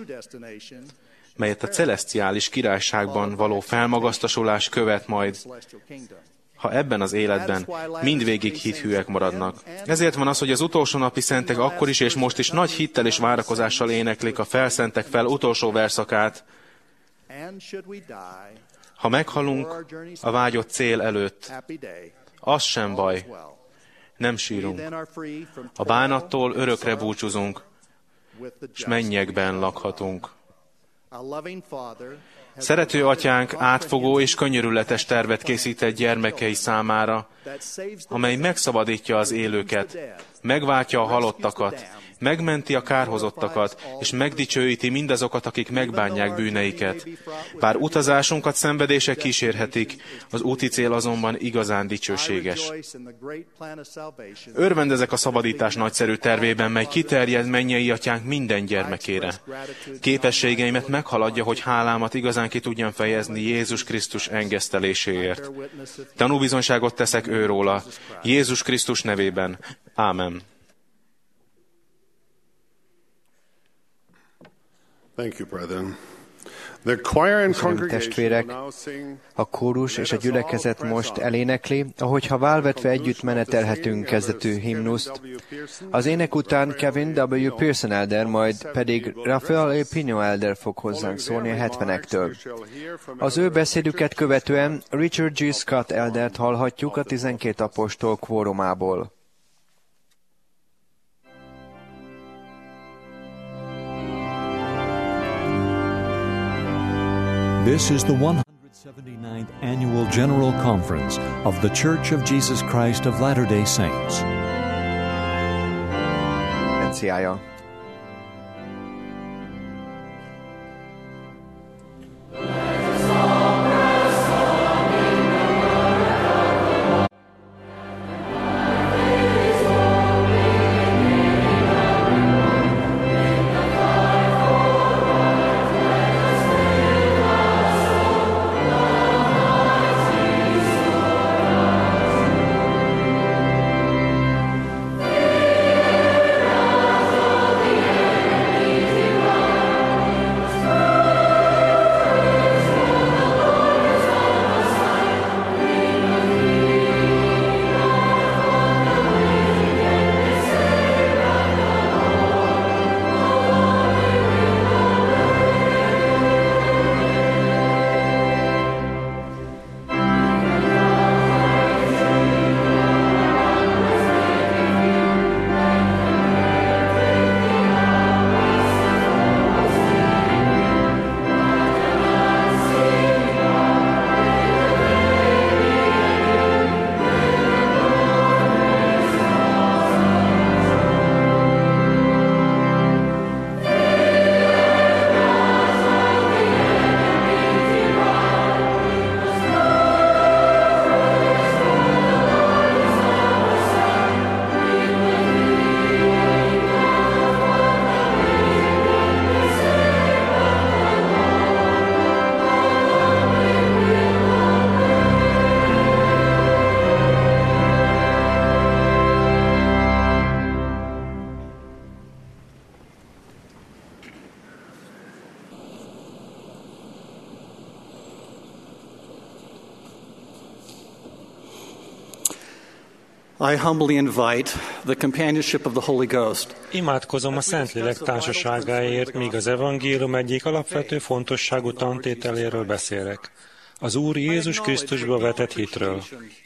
melyet a celesztiális királyságban való felmagasztasulás követ majd, ha ebben az életben mindvégig hithűek maradnak. Ezért van az, hogy az utolsó napi szentek akkor is és most is nagy hittel és várakozással éneklik a Felszentek fel utolsó verszakát. Ha meghalunk a vágyott cél előtt, az sem baj, nem sírunk. A bánattól örökre búcsúzunk, s mennyekben lakhatunk. Szerető atyánk átfogó és könyörületes tervet készített gyermekei számára, amely megszabadítja az élőket, megváltja a halottakat, megmenti a kárhozottakat, és megdicsőíti mindazokat, akik megbánják bűneiket. Bár utazásunkat szenvedések kísérhetik, az úti cél azonban igazán dicsőséges. Örvendezek a szabadítás nagyszerű tervében, mely kiterjed mennyei atyánk minden gyermekére. Képességeimet meghaladja, hogy hálámat igazán ki tudjam fejezni Jézus Krisztus engeszteléséért. Tanúbizonyságot teszek őróla, Jézus Krisztus nevében. Ámen. Thank you, brethren. The choir and Köszönöm, testvérek! A kórus és a gyülekezet most elénekli, ahogyha válvetve együtt menetelhetünk kezdetű himnuszt. Az ének után Kevin W. Pearson elder, majd pedig Raphael A. Pino elder fog hozzánk szólni a 70-ektől. Az ő beszédüket követően Richard G. Scott eldert hallhatjuk a 12 apostol kvórumából. This is the 179th Annual General Conference of The Church of Jesus Christ of Latter-day Saints. I humbly invite the companionship of the Holy Ghost. Imádkozom a Szentlélek társaságáért, míg az evangélium egyik alapvető fontosságú tantételéről beszélek. Az Úr Jézus Krisztusba vetett hitről.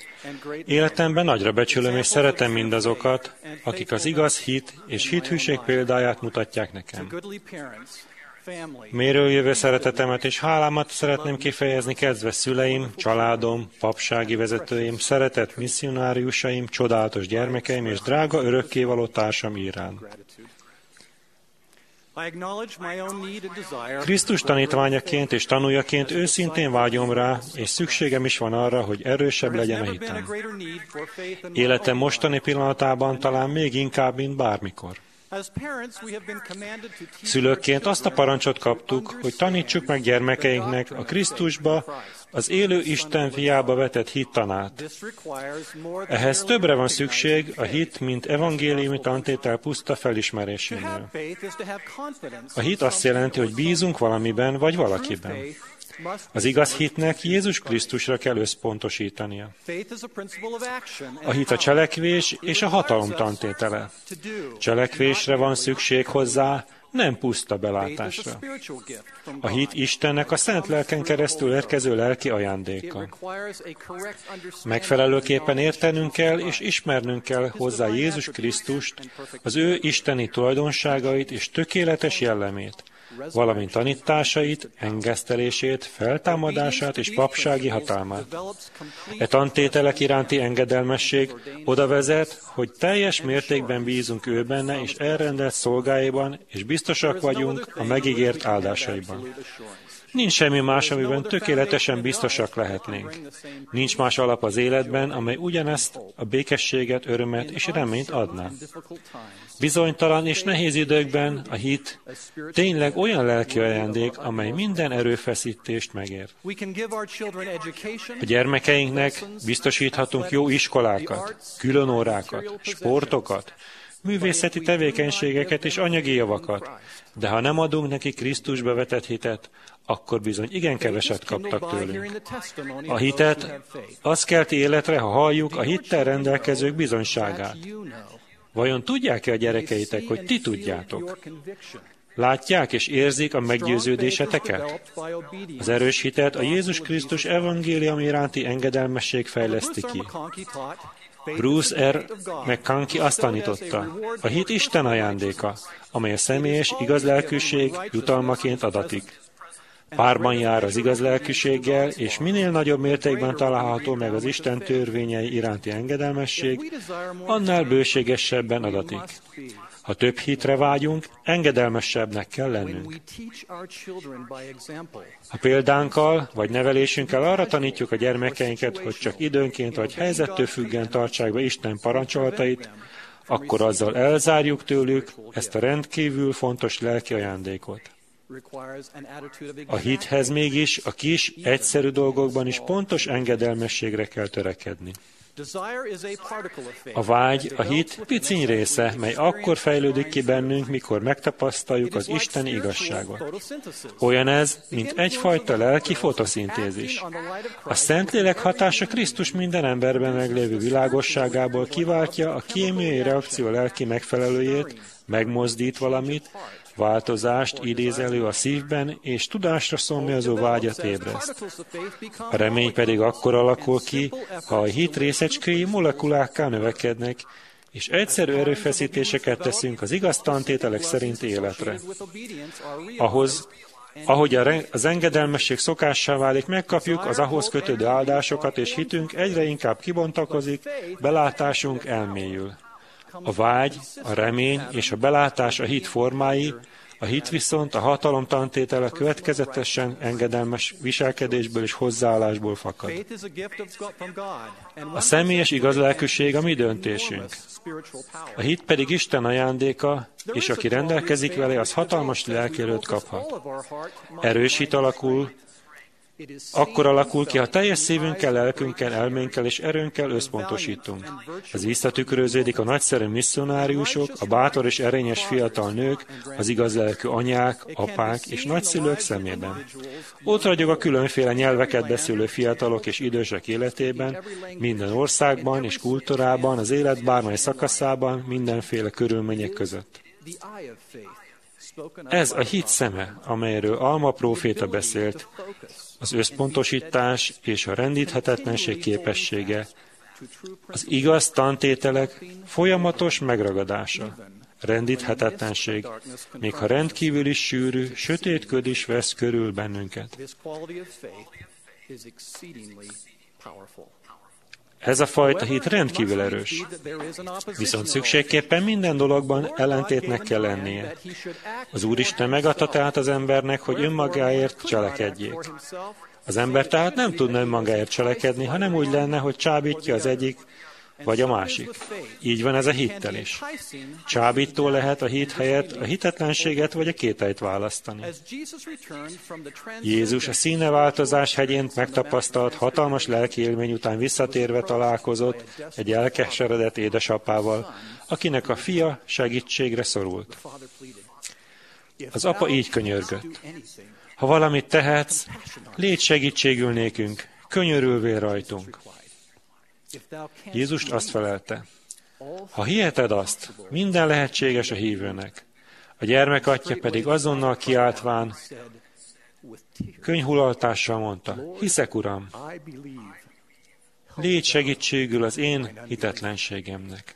Életemben nagyra becsülöm és szeretem mindazokat, akik az igaz hit és hithűség példáját mutatják nekem. Méről jövő szeretetemet és hálámat szeretném kifejezni kedves szüleim, családom, papsági vezetőim, szeretett misszionáriusaim, csodálatos gyermekeim és drága örökkévaló társam iránt. Krisztus tanítványaként és tanújaként őszintén vágyom rá, és szükségem is van arra, hogy erősebb legyen a hitem. Életem mostani pillanatában talán még inkább, mint bármikor. Szülőkként azt a parancsot kaptuk, hogy tanítsuk meg gyermekeinknek a Krisztusba, az élő Isten fiába vetett hittanát. Ehhez többre van szükség a hit, mint evangéliumi tantétel puszta felismerésénél. A hit azt jelenti, hogy bízunk valamiben vagy valakiben. Az igaz hitnek Jézus Krisztusra kell összpontosítania. A hit a cselekvés és a hatalom tantétele. Cselekvésre van szükség hozzá, nem puszta belátásra. A hit Istennek a Szent Lelken keresztül érkező lelki ajándéka. Megfelelőképpen értenünk kell és ismernünk kell hozzá Jézus Krisztust, az ő isteni tulajdonságait és tökéletes jellemét, valamint tanításait, engesztelését, feltámadását és papsági hatalmát. E tantételek iránti engedelmesség oda vezet, hogy teljes mértékben bízunk ő benne és elrendelt szolgáiban, és biztosak vagyunk a megígért áldásaiban. Nincs semmi más, amiben tökéletesen biztosak lehetnénk. Nincs más alap az életben, amely ugyanezt a békességet, örömet és reményt adná. Bizonytalan és nehéz időkben a hit tényleg olyan lelki ajándék, amely minden erőfeszítést megér. A gyermekeinknek biztosíthatunk jó iskolákat, különórákat, sportokat, művészeti tevékenységeket és anyagi javakat, de ha nem adunk neki Krisztusba vetett hitet, akkor bizony igen keveset kaptak tőlünk. A hitet az kelti életre, ha halljuk a hittel rendelkezők bizonyságát. Vajon tudják-e a gyerekeitek, hogy ti tudjátok? Látják és érzik a meggyőződéseteket? Az erős hitet a Jézus Krisztus evangélium iránti engedelmesség fejleszti ki. Bruce R. McConkie azt tanította, a hit Isten ajándéka, amely a személyes igaz lelkűség jutalmaként adatik. Párban jár az igaz lelkűséggel, és minél nagyobb mértékben található meg az Isten törvényei iránti engedelmesség, annál bőségesebben adatik. Ha több hitre vágyunk, engedelmesebbnek kell lennünk. Ha példánkkal vagy nevelésünkkel arra tanítjuk a gyermekeinket, hogy csak időnként vagy helyzettől függően tartsák be Isten parancsolatait, akkor azzal elzárjuk tőlük ezt a rendkívül fontos lelki ajándékot. A hithez mégis a kis, egyszerű dolgokban is pontos engedelmességre kell törekedni. A vágy, a hit piciny része, mely akkor fejlődik ki bennünk, mikor megtapasztaljuk az isteni igazságot. Olyan ez, mint egyfajta lelki fotoszintézis. A Szentlélek hatása Krisztus minden emberben meglévő világosságából kiváltja a kémiai reakció lelki megfelelőjét, megmozdít valamit, változást idéz elő a szívben, és tudásra szomjazó vágyat ébreszt. A remény pedig akkor alakul ki, ha a hit részecskéi molekulákká növekednek, és egyszerű erőfeszítéseket teszünk az igaz tantételek szerinti életre. Ahogy az engedelmesség szokássá válik, megkapjuk az ahhoz kötődő áldásokat, és hitünk egyre inkább kibontakozik, belátásunk elmélyül. A vágy, a remény és a belátás a hit formái, a hit viszont a hatalom tantétele következetesen engedelmes viselkedésből és hozzáállásból fakad. A személyes igaz lelkűség a mi döntésünk. A hit pedig Isten ajándéka, és aki rendelkezik vele, az hatalmas lelkierőt kaphat. Erős hit akkor alakul ki, ha teljes szívünkkel, lelkünkkel, elménkkel és erőnkkel összpontosítunk. Ez visszatükröződik a nagyszerű misszionáriusok, a bátor és erényes fiatal nők, az igaz lelkű anyák, apák és nagyszülők szemében. Ott ragyog a különféle nyelveket beszélő fiatalok és idősek életében, minden országban és kultúrában, az élet bármely szakaszában, mindenféle körülmények között. Ez a hit szeme, amelyről Alma próféta beszélt, az összpontosítás és a rendíthetetlenség képessége, az igaz tantételek folyamatos megragadása, rendíthetetlenség, még ha rendkívül is sűrű, sötét köd is vesz körül bennünket. Ez a fajta hit rendkívül erős. Viszont szükségképpen minden dologban ellentétnek kell lennie. Az Úristen megadta tehát az embernek, hogy önmagáért cselekedjék. Az ember tehát nem tudna önmagáért cselekedni, hanem úgy lenne, hogy csábítja az egyik vagy a másik. Így van ez a hittel is. Csábító lehet a hit helyett a hitetlenséget vagy a kételyt választani. Jézus a színeváltozás hegyén megtapasztalt hatalmas lelki élmény után visszatérve találkozott egy elkeseredett édesapával, akinek a fia segítségre szorult. Az apa így könyörgött. Ha valamit tehetsz, légy segítségül nékünk, könyörülvél rajtunk. Jézus azt felelte, ha hiheted azt, minden lehetséges a hívőnek. A gyermek atya pedig azonnal kiáltván, könnyhulaltással mondta, hiszek, Uram, légy segítségül az én hitetlenségemnek.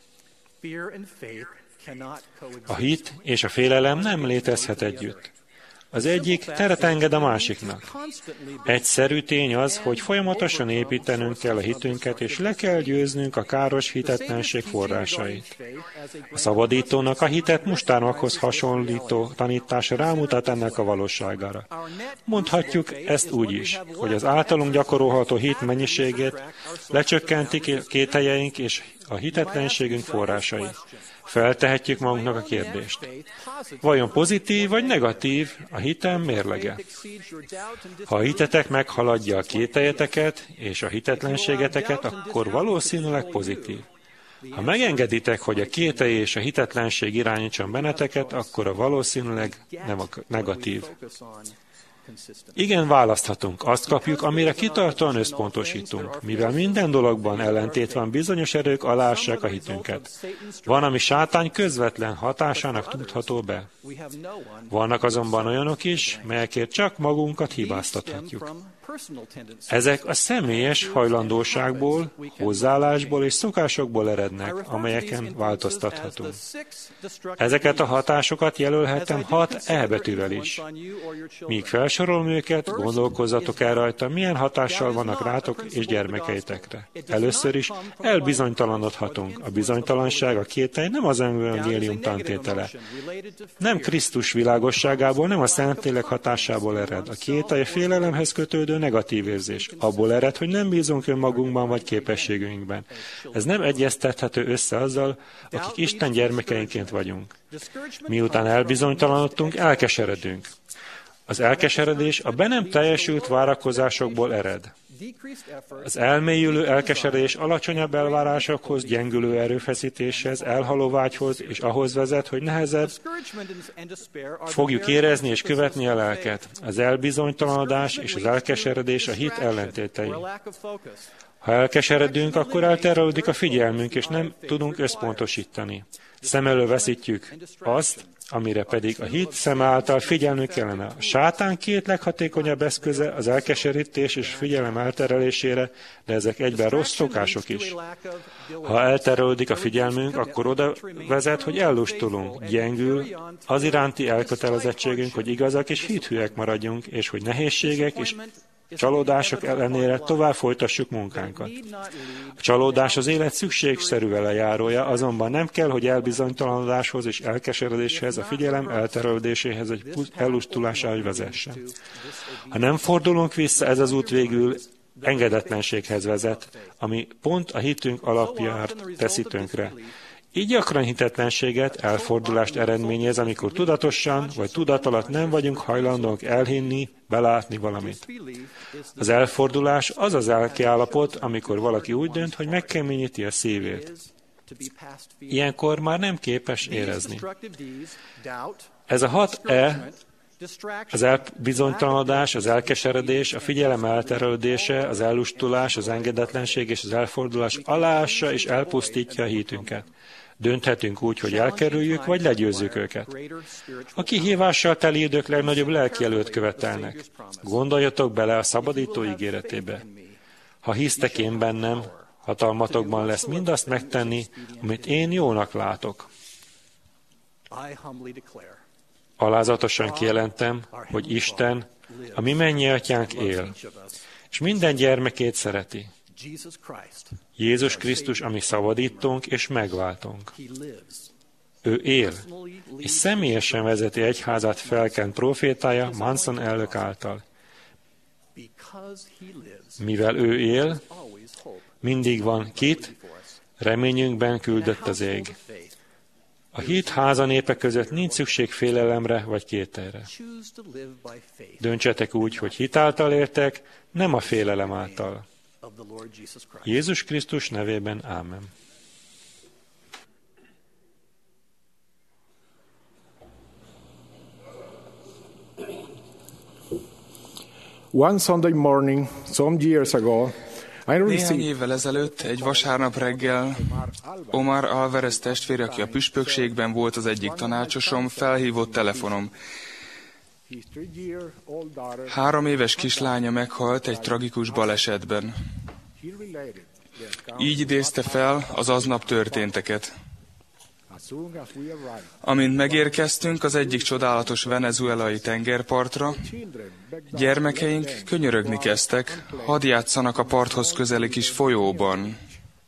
A hit és a félelem nem létezhet együtt. Az egyik teret enged a másiknak. Egyszerű tény az, hogy folyamatosan építenünk kell a hitünket, és le kell győznünk a káros hitetlenség forrásait. A szabadítónak a hitet mustármaghoz hasonlító tanítása rámutat ennek a valóságára. Mondhatjuk ezt úgy is, hogy az általunk gyakorolható hit mennyiségét lecsökkentik kételjeink és a hitetlenségünk forrásai. Feltehetjük magunknak a kérdést. Vajon pozitív vagy negatív a hitem mérlege? Ha a hitetek meghaladja a kételjeteket és a hitetlenségeteket, akkor valószínűleg pozitív. Ha megengeditek, hogy a kételj és a hitetlenség irányítson benneteket, akkor a valószínűleg nem a negatív. Igen, választhatunk. Azt kapjuk, amire kitartóan összpontosítunk. Mivel minden dologban ellentét van, bizonyos erők aláássák a hitünket. Van, ami sátán közvetlen hatásának tudható be. Vannak azonban olyanok is, melyekért csak magunkat hibáztathatjuk. Ezek a személyes hajlandóságból, hozzáállásból és szokásokból erednek, amelyeken változtathatunk. Ezeket a hatásokat jelölhetem 6 E betűvel is. Míg felsorolom őket, gondolkozzatok el rajta, milyen hatással vannak rátok és gyermekeitekre. Először is elbizonytalanodhatunk. A bizonytalanság, a kételj nem az evangélium tantétele. Nem Krisztus világosságából, nem a Szentlélek hatásából ered. A kételj a félelemhez kötődő negatív érzés. Abból ered, hogy nem bízunk önmagunkban vagy képességünkben. Ez nem egyeztethető össze azzal, akik Isten gyermekeinként vagyunk. Miután elbizonytalanodtunk, elkeseredünk. Az elkeseredés a be nem teljesült várakozásokból ered. Az elmélyülő elkeseredés alacsonyabb elvárásokhoz, gyengülő erőfeszítéshez, elhaló vágyhoz, és ahhoz vezet, hogy nehezebb fogjuk érezni és követni a lelket. Az elbizonytalanodás és az elkeseredés a hit ellentétei. Ha elkeseredünk, akkor elterelődik a figyelmünk, és nem tudunk összpontosítani. Szem elől veszítjük azt, amire pedig a hit szeme által figyelnünk kellene. A sátán 2 leghatékonyabb eszköze az elkeserítés és figyelem elterelésére, de ezek egyben rossz szokások is. Ha elterelődik a figyelmünk, akkor oda vezet, hogy ellustulunk, gyengül az iránti elkötelezettségünk, hogy igazak és hithűek maradjunk, és hogy nehézségek és csalódások ellenére tovább folytassuk munkánkat. A csalódás az élet szükségszerű velejárója, azonban nem kell, hogy elbizonytalanodáshoz és elkeseredéshez, a figyelem elterelődéséhez, egy ellustulásához vezessen. Ha nem fordulunk vissza, ez az út végül engedetlenséghez vezet, ami pont a hitünk alapját teszi tönkre. Így gyakran hitetlenséget, elfordulást eredményez, amikor tudatosan vagy tudat alatt nem vagyunk hajlandók elhinni, belátni valamit. Az elfordulás az az lelkiállapot, amikor valaki úgy dönt, hogy megkeményíti a szívét. Ilyenkor már nem képes érezni. Ez a 6 E, az elbizonytalanodás, az elkeseredés, a figyelem elterelődése, az ellustulás, az engedetlenség és az elfordulás aláássa és elpusztítja a hitünket. Dönthetünk úgy, hogy elkerüljük, vagy legyőzzük őket. A kihívással teli idők legnagyobb lelki előtt követelnek. Gondoljatok bele a szabadító ígéretébe. Ha hisztek én bennem, hatalmatokban lesz mindazt megtenni, amit én jónak látok. Alázatosan kijelentem, hogy Isten, a mi mennyi atyánk él, és minden gyermekét szereti. Jézus Krisztus, ami szabadítónk és megváltónk. Ő él, és személyesen vezeti egyházát felkent profétája Manson elnök által. Mivel ő él, mindig van kit, reményünkben küldött az ég. A hit háza népe között nincs szükség félelemre vagy kételre. Döntsetek úgy, hogy hit által értek, nem a félelem által. Jézus Krisztus nevében ámen. One Sunday morning, some years ago, néhány évvel ezelőtt, egy vasárnap reggel, Omar Alvarez testvér, aki a püspökségben volt az egyik tanácsosom, felhívott telefonom. 3 éves kislánya meghalt egy tragikus balesetben. Így idézte fel az aznap történteket. Amint megérkeztünk az egyik csodálatos venezuelai tengerpartra, gyermekeink könyörögni kezdtek, hadd játszanak a parthoz közeli kis folyóban.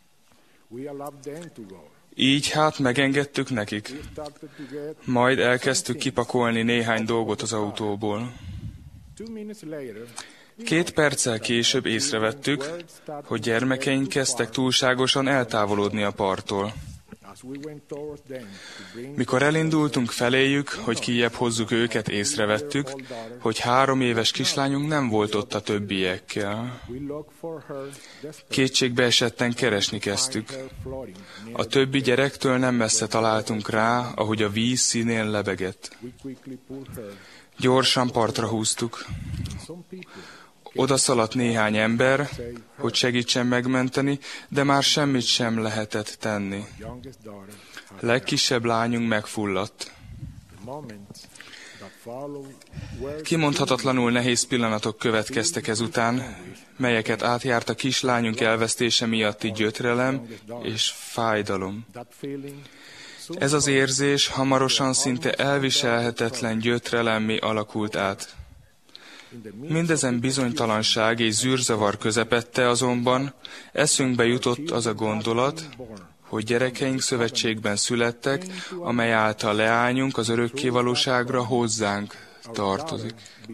Így hát megengedtük nekik. Majd elkezdtük kipakolni néhány dolgot az autóból. 2 perccel később észrevettük, hogy gyermekeink kezdtek túlságosan eltávolodni a parttól. Mikor elindultunk feléjük, hogy kijebb hozzuk őket, észrevettük, hogy 3 éves kislányunk nem volt ott a többiekkel. Kétségbe esetten keresni kezdtük. A többi gyerektől nem messze találtunk rá, ahogy a víz színén lebegett. Gyorsan partra húztuk. Oda szaladt néhány ember, hogy segítsen megmenteni, de már semmit sem lehetett tenni. Legkisebb lányunk megfulladt. Kimondhatatlanul nehéz pillanatok következtek ezután, melyeket átjárt a kislányunk elvesztése miatti gyötrelem és fájdalom. Ez az érzés hamarosan szinte elviselhetetlen gyötrelemmé alakult át. Mindezen bizonytalanság és zűrzavar közepette azonban eszünkbe jutott az a gondolat, hogy gyerekeink szövetségben születtek, amely által leányunk az örökkévalóságra hozzánk tartozik.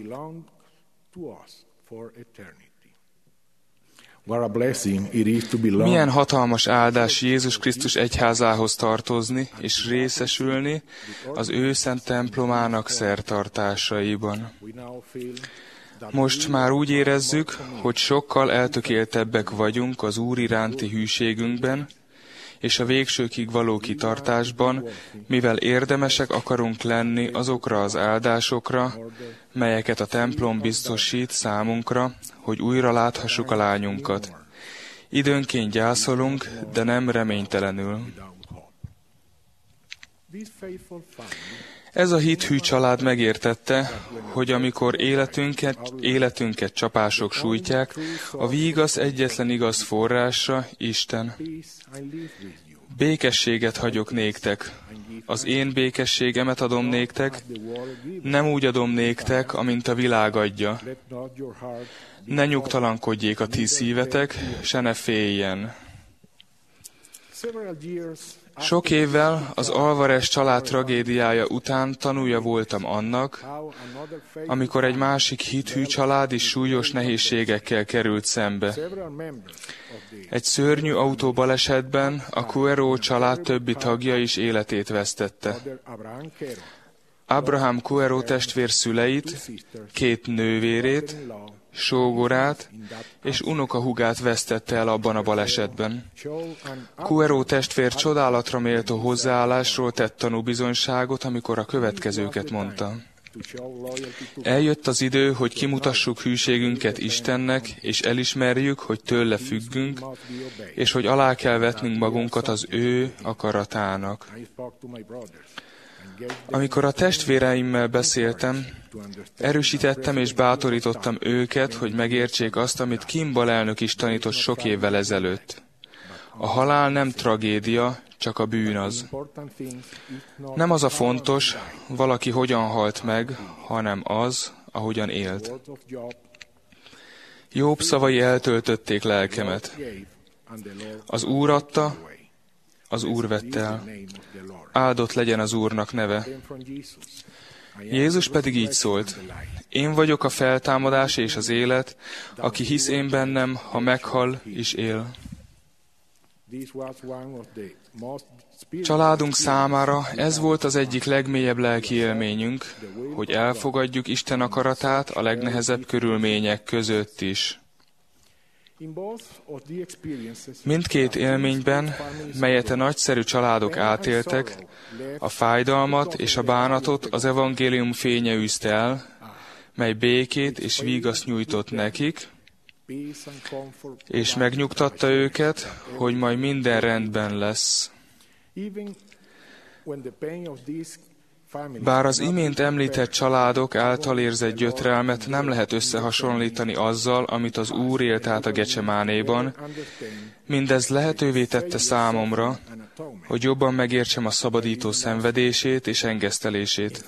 Milyen hatalmas áldás Jézus Krisztus egyházához tartozni és részesülni az ő szent templomának szertartásaiban. Most már úgy érezzük, hogy sokkal eltökéltebbek vagyunk az Úr iránti hűségünkben, és a végsőkig való kitartásban, mivel érdemesek akarunk lenni azokra az áldásokra, melyeket a templom biztosít számunkra, hogy újra láthassuk a lányunkat. Időnként gyászolunk, de nem reménytelenül. Ez a hithű család megértette, hogy amikor életünket csapások sújtják, a vígasz egyetlen igaz forrása Isten. Békességet hagyok néktek. Az én békességemet adom néktek, nem úgy adom néktek, amint a világ adja. Ne nyugtalankodjék a ti szívetek, se ne féljen. Sok évvel az Alvarez család tragédiája után tanúja voltam annak, amikor egy másik hithű család is súlyos nehézségekkel került szembe. Egy szörnyű autóbalesetben a Cuero család többi tagja is életét vesztette. Abraham Cuero testvér szüleit, 2 nővérét, sógorát és unokahúgát vesztette el abban a balesetben. Cuero testvér csodálatra méltó hozzáállásról tett tanúbizonyságot, amikor a következőket mondta. Eljött az idő, hogy kimutassuk hűségünket Istennek, és elismerjük, hogy tőle függünk, és hogy alá kell vetnünk magunkat az ő akaratának. Amikor a testvéreimmel beszéltem, erősítettem és bátorítottam őket, hogy megértsék azt, amit Kimball elnök is tanított sok évvel ezelőtt. A halál nem tragédia, csak a bűn az. Nem az a fontos, valaki hogyan halt meg, hanem az, ahogyan élt. Jobb szavai eltöltötték lelkemet. Az Úr adta, az Úr vette el. Áldott legyen az Úrnak neve. Jézus pedig így szólt: Én vagyok a feltámadás és az élet, aki hisz én bennem, ha meghal, is él. Családunk számára ez volt az egyik legmélyebb lelki élményünk, hogy elfogadjuk Isten akaratát a legnehezebb körülmények között is. Mindkét élményben, melyet a nagyszerű családok átéltek, a fájdalmat és a bánatot az evangélium fénye űzte el, mely békét és vigaszt nyújtott nekik, és megnyugtatta őket, hogy majd minden rendben lesz. Bár az imént említett családok által érzett gyötrelmet nem lehet összehasonlítani azzal, amit az Úr élt át a Gecsemánéban, mindez lehetővé tette számomra, hogy jobban megértsem a szabadító szenvedését és engesztelését.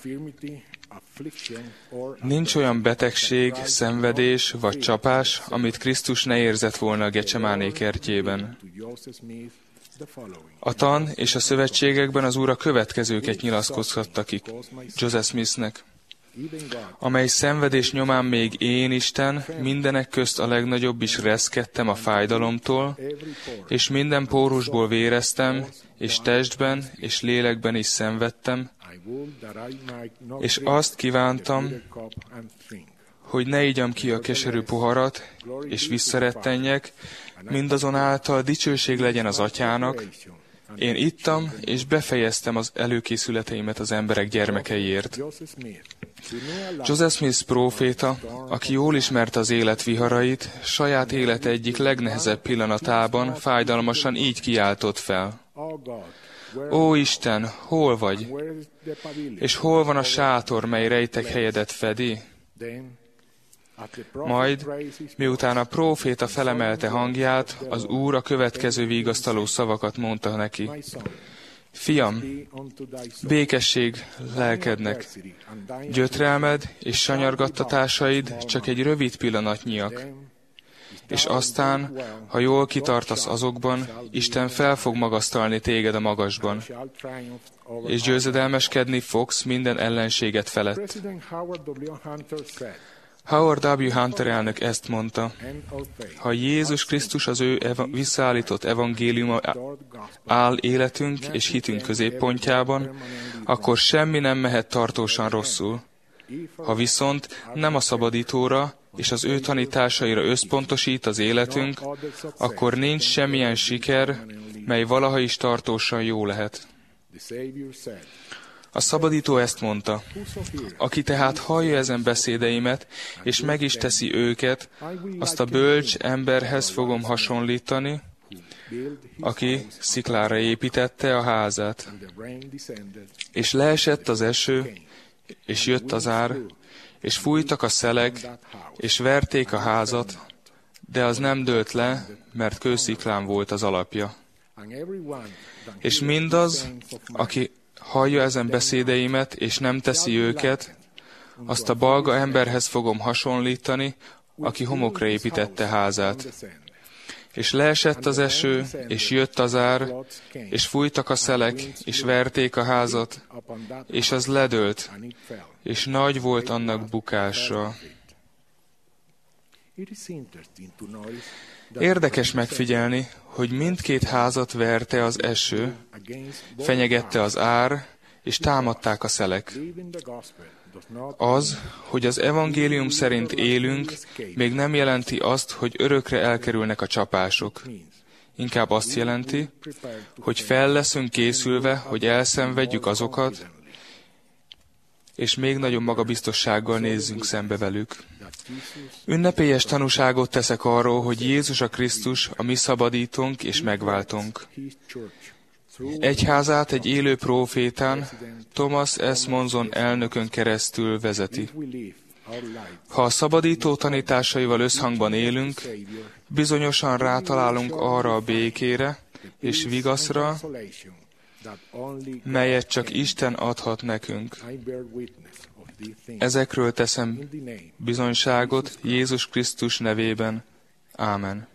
Nincs olyan betegség, szenvedés vagy csapás, amit Krisztus ne érzett volna a Gecsemáné kertjében. A tan és a szövetségekben az Úr a következőket nyilatkoztatta ki Joseph Smithnek, amely szenvedés nyomán még én, Isten, mindenek közt a legnagyobb is reszkedtem a fájdalomtól, és minden pórusból véreztem, és testben és lélekben is szenvedtem, és azt kívántam, hogy ne igyam ki a keserű poharat, és visszarettenjek, mindazonáltal dicsőség legyen az Atyának. Én ittam, és befejeztem az előkészületeimet az emberek gyermekeiért. Joseph Smith próféta, aki jól ismerte az élet viharait, saját élete egyik legnehezebb pillanatában fájdalmasan így kiáltott fel. Ó Isten, hol vagy? És hol van a sátor, mely rejtek helyedet fedi? Majd, miután a próféta felemelte hangját, az Úr a következő vigasztaló szavakat mondta neki. Fiam, békesség lelkednek, gyötrelmed és sanyargattatásaid csak egy rövid pillanatnyiak, és aztán, ha jól kitartasz azokban, Isten fel fog magasztalni téged a magasban, és győzedelmeskedni fogsz minden ellenséget felett. Howard W. Hunter elnök ezt mondta, ha Jézus Krisztus az ő visszaállított evangéliuma áll életünk és hitünk középpontjában, akkor semmi nem mehet tartósan rosszul. Ha viszont nem a szabadítóra és az ő tanításaira összpontosít az életünk, akkor nincs semmilyen siker, mely valaha is tartósan jó lehet. A szabadító ezt mondta, aki tehát hallja ezen beszédeimet, és meg is teszi őket, azt a bölcs emberhez fogom hasonlítani, aki sziklára építette a házát. És leesett az eső, és jött az ár, és fújtak a szelek, és verték a házat, de az nem dőlt le, mert kősziklán volt az alapja. És mindaz, aki hallja ezen beszédeimet, és nem teszi őket, azt a balga emberhez fogom hasonlítani, aki homokra építette házát. És leesett az eső, és jött az ár, és fújtak a szelek, és verték a házat, és az ledőlt, és nagy volt annak bukása. Érdekes megfigyelni, hogy mindkét házat verte az eső, fenyegette az ár, és támadták a szelek. Az, hogy az evangélium szerint élünk, még nem jelenti azt, hogy örökre elkerülnek a csapások. Inkább azt jelenti, hogy fel leszünk készülve, hogy elszenvedjük azokat, és még nagyobb magabiztossággal nézzünk szembe velük. Ünnepélyes tanúságot teszek arról, hogy Jézus a Krisztus, a mi szabadítónk és megváltónk. Egyházát egy élő prófétán, Thomas S. Monson elnökön keresztül vezeti. Ha a szabadító tanításaival összhangban élünk, bizonyosan rátalálunk arra a békére és vigaszra, melyet csak Isten adhat nekünk. Ezekről teszem bizonyságot Jézus Krisztus nevében. Ámen.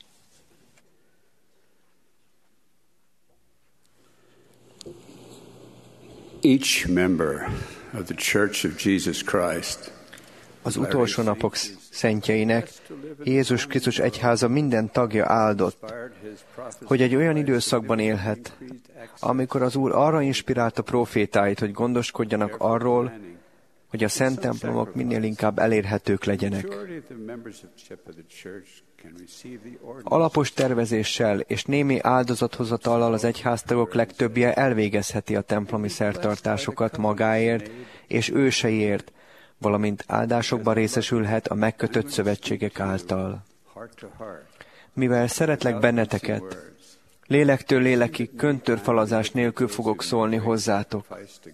Each member of the Church of Jesus Christ, az utolsó napok szentjeinek Jézus Krisztus egyháza minden tagja áldott, hogy egy olyan időszakban élhet, amikor az Úr arra inspirálta prófétáit, hogy gondoskodjanak arról, hogy a szent templomok minél inkább elérhetők legyenek. Alapos tervezéssel és némi áldozathozatallal az egyháztagok legtöbbje elvégezheti a templomi szertartásokat magáért és őseiért, valamint áldásokban részesülhet a megkötött szövetségek által. Mivel szeretlek benneteket, lélektől lélekig köntörfalazás nélkül fogok szólni hozzátok.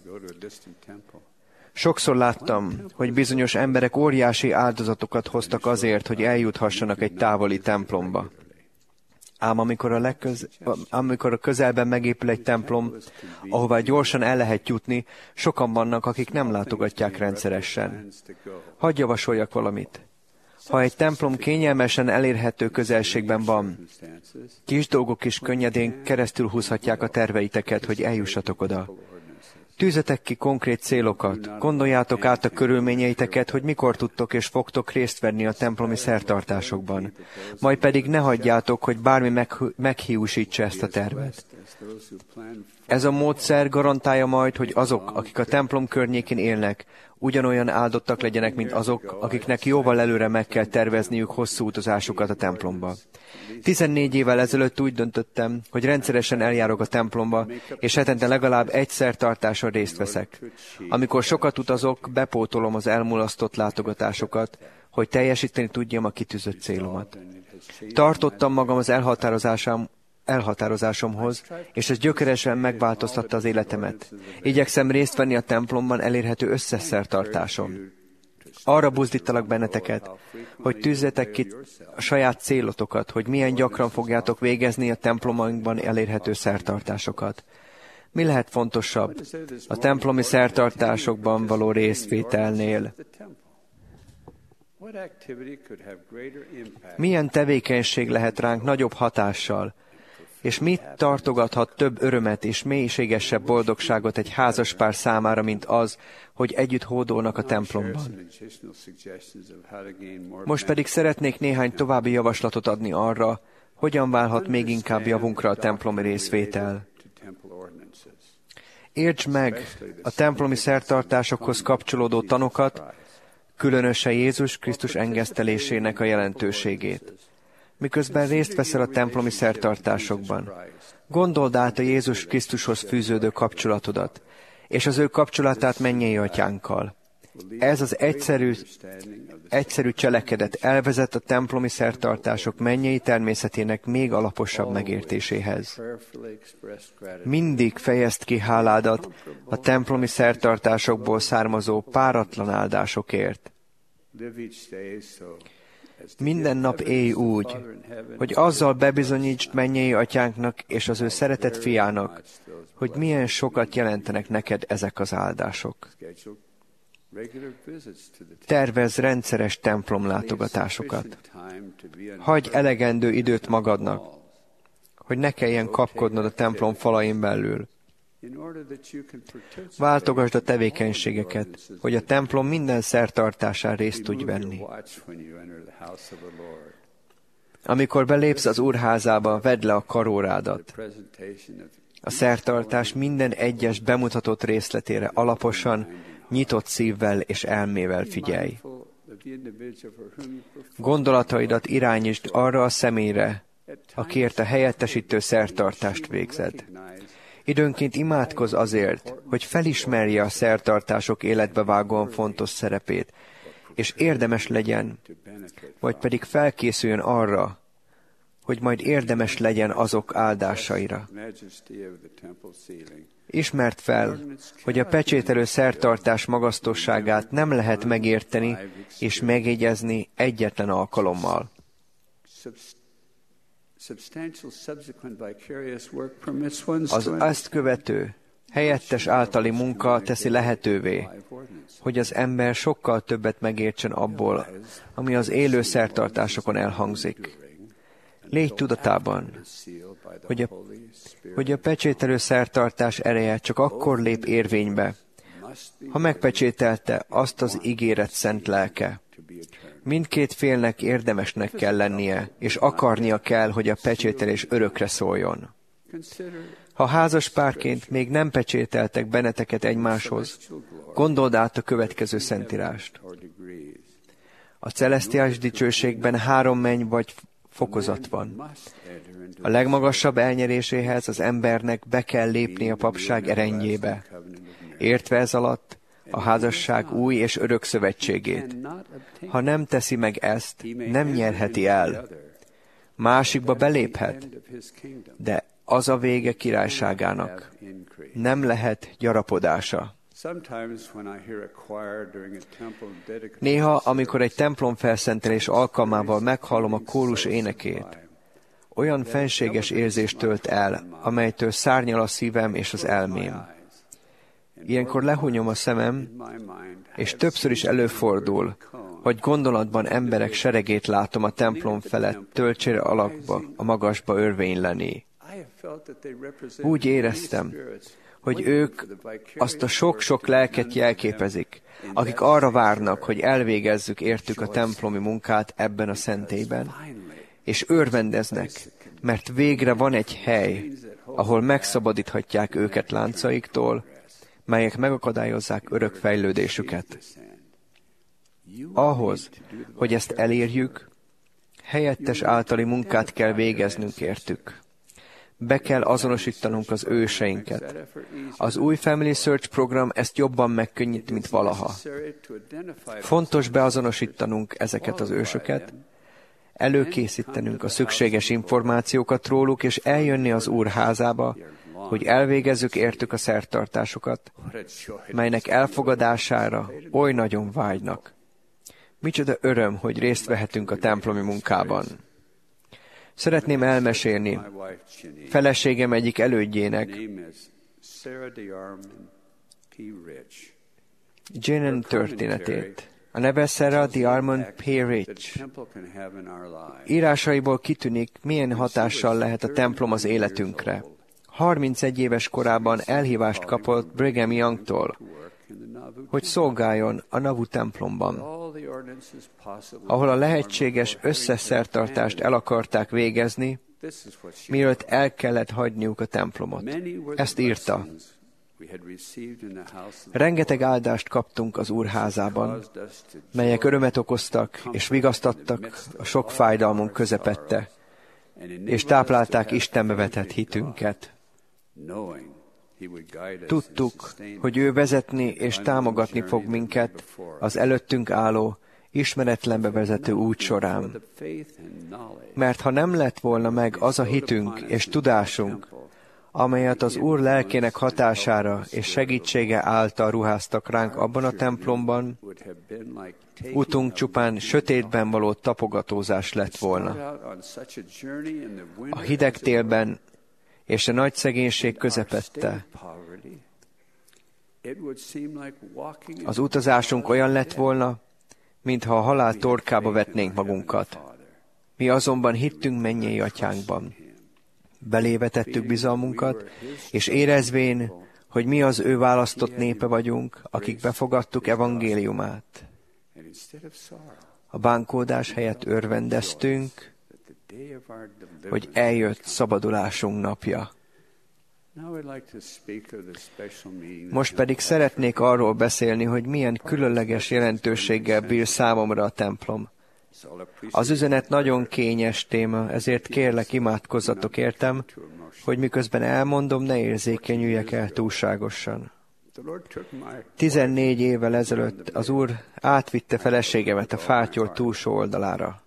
Sokszor láttam, hogy bizonyos emberek óriási áldozatokat hoztak azért, hogy eljuthassanak egy távoli templomba. Ám amikor a közelben megépül egy templom, ahová gyorsan el lehet jutni, sokan vannak, akik nem látogatják rendszeresen. Hadd javasoljak valamit. Ha egy templom kényelmesen elérhető közelségben van, kis dolgok is könnyedén keresztül húzhatják a terveiteket, hogy eljussatok oda. Tűzetek ki konkrét célokat, gondoljátok át a körülményeiteket, hogy mikor tudtok és fogtok részt venni a templomi szertartásokban. Majd pedig ne hagyjátok, hogy bármi meghiúsítsa ezt a tervet. Ez a módszer garantálja majd, hogy azok, akik a templom környékén élnek, ugyanolyan áldottak legyenek, mint azok, akiknek jóval előre meg kell tervezniük hosszú utazásukat a templomba. 14 évvel ezelőtt úgy döntöttem, hogy rendszeresen eljárok a templomba, és hetente legalább egy szertartáson részt veszek. Amikor sokat utazok, bepótolom az elmulasztott látogatásokat, hogy teljesíteni tudjam a kitűzött célomat. Tartottam magam az elhatározásomhoz, és ez gyökeresen megváltoztatta az életemet. Igyekszem részt venni a templomban elérhető összes szertartáson. Arra buzdítalak benneteket, hogy tűzzetek ki a saját célotokat, hogy milyen gyakran fogjátok végezni a templomainkban elérhető szertartásokat. Mi lehet fontosabb a templomi szertartásokban való részvételnél? Milyen tevékenység lehet ránk nagyobb hatással, és mit tartogathat több örömet és mélységesebb boldogságot egy házaspár számára, mint az, hogy együtt hódolnak a templomban. Most pedig szeretnék néhány további javaslatot adni arra, hogyan válhat még inkább javunkra a templomi részvétel. Értsd meg a templomi szertartásokhoz kapcsolódó tanokat, különösen Jézus Krisztus engesztelésének a jelentőségét. Miközben részt veszel a templomi szertartásokban, gondold át a Jézus Krisztushoz fűződő kapcsolatodat, és az ő kapcsolatát mennyei atyánkkal. Ez az egyszerű cselekedet elvezet a templomi szertartások mennyei természetének még alaposabb megértéséhez. Mindig fejezd ki háládat a templomi szertartásokból származó páratlan áldásokért. Minden nap élj úgy, hogy azzal bebizonyítsd mennyei atyánknak és az ő szeretett fiának, hogy milyen sokat jelentenek neked ezek az áldások. Tervezz rendszeres templomlátogatásokat. Hagyj elegendő időt magadnak, hogy ne kelljen kapkodnod a templom falain belül. Váltogasd a tevékenységeket, hogy a templom minden szertartásán részt tudj venni. Amikor belépsz az Úrházába, vedd le a karórádat. A szertartás minden egyes bemutatott részletére alaposan, nyitott szívvel és elmével figyelj. Gondolataidat irányítsd arra a személyre, akiért a helyettesítő szertartást végzed. Időnként imádkozz azért, hogy felismerje a szertartások életbevágóan fontos szerepét, és érdemes legyen, vagy pedig felkészüljön arra, hogy majd érdemes legyen azok áldásaira. Ismerd fel, hogy a pecsételő szertartás magasztosságát nem lehet megérteni és megjegyezni egyetlen alkalommal. Az ezt követő, helyettes általi munka teszi lehetővé, hogy az ember sokkal többet megértsen abból, ami az élő szertartásokon elhangzik. Légy tudatában, hogy a pecsételő szertartás ereje csak akkor lép érvénybe, ha megpecsételte azt az ígéret szent lelke. Mindkét félnek érdemesnek kell lennie, és akarnia kell, hogy a pecsételés örökre szóljon. Ha házaspárként még nem pecsételtek benneteket egymáshoz, gondold át a következő szentírást. A celesztiális dicsőségben 3 menny vagy fokozat van. A legmagasabb elnyeréséhez az embernek be kell lépni a papság erényébe. Értve ez alatt, a házasság új és örök szövetségét. Ha nem teszi meg ezt, nem nyerheti el. Másikba beléphet, de az a vége királyságának. Nem lehet gyarapodása. Néha, amikor egy templom felszentelés alkalmával meghallom a kórus énekét, olyan fenséges érzést tölt el, amelytől szárnyal a szívem és az elmém. Ilyenkor lehunyom a szemem, és többször is előfordul, hogy gondolatban emberek seregét látom a templom felett töltsére alakba, a magasba örvényleni. Úgy éreztem, hogy ők azt a sok-sok lelket jelképezik, akik arra várnak, hogy elvégezzük értük a templomi munkát ebben a szentélyben, és örvendeznek, mert végre van egy hely, ahol megszabadíthatják őket láncaiktól, melyek megakadályozzák örök fejlődésüket. Ahhoz, hogy ezt elérjük, helyettes általi munkát kell végeznünk értük. Be kell azonosítanunk az őseinket. Az új Family Search program ezt jobban megkönnyít, mint valaha. Fontos beazonosítanunk ezeket az ősöket, előkészítenünk a szükséges információkat róluk, és eljönni az Úr házába, hogy elvégezzük értük a szertartásokat, melynek elfogadására oly nagyon vágynak. Micsoda öröm, hogy részt vehetünk a templomi munkában. Szeretném elmesélni feleségem egyik elődjének, Jennen történetét. A neve Sarah DeArmond P. Rich. Írásaiból kitűnik, milyen hatással lehet a templom az életünkre. 31 éves korában elhívást kapott Brigham Youngtól, hogy szolgáljon a Nauvoo templomban, ahol a lehetséges összes szertartást el akarták végezni, mielőtt el kellett hagyniuk a templomot. Ezt írta. Rengeteg áldást kaptunk az Úr házában, melyek örömet okoztak és vigasztattak a sok fájdalmunk közepette, és táplálták Istenbe vetett hitünket. Tudtuk, hogy ő vezetni és támogatni fog minket az előttünk álló, ismeretlenbe vezető út során. Mert ha nem lett volna meg az a hitünk és tudásunk, amelyet az Úr lelkének hatására és segítsége által ruháztak ránk abban a templomban, utunk csupán sötétben való tapogatózás lett volna. A hideg télben és a nagy szegénység közepette az utazásunk olyan lett volna, mintha a halál torkába vetnénk magunkat. Mi azonban hittünk mennyei atyánkban. Beléve tettük bizalmunkat, és érezvén, hogy mi az ő választott népe vagyunk, akik befogadtuk evangéliumát. A bánkódás helyett örvendeztünk, hogy eljött szabadulásunk napja. Most pedig szeretnék arról beszélni, hogy milyen különleges jelentőséggel bír számomra a templom. Az üzenet nagyon kényes téma, ezért kérlek, imádkozzatok értem, hogy miközben elmondom, ne érzékenyüljek el túlságosan. 14 évvel ezelőtt az Úr átvitte feleségemet a fátyol túlsó oldalára.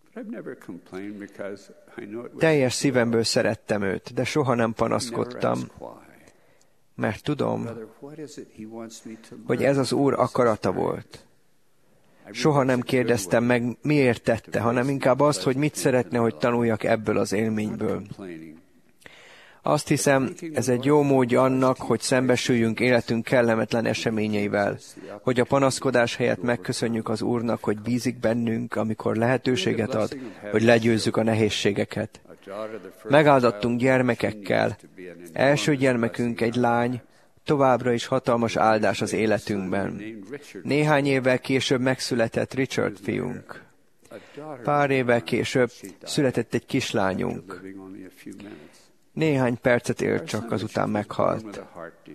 Teljes szívemből szerettem őt, de soha nem panaszkodtam, mert tudom, hogy ez az Úr akarata volt. Soha nem kérdeztem meg, miért tette, hanem inkább azt, hogy mit szeretne, hogy tanuljak ebből az élményből. Azt hiszem, ez egy jó módja annak, hogy szembesüljünk életünk kellemetlen eseményeivel, hogy a panaszkodás helyett megköszönjük az Úrnak, hogy bízik bennünk, amikor lehetőséget ad, hogy legyőzzük a nehézségeket. Megáldottunk gyermekekkel. Első gyermekünk egy lány, továbbra is hatalmas áldás az életünkben. Néhány évvel később megszületett Richard fiunk. Pár évvel később született egy kislányunk. Néhány percet élt csak, azután meghalt.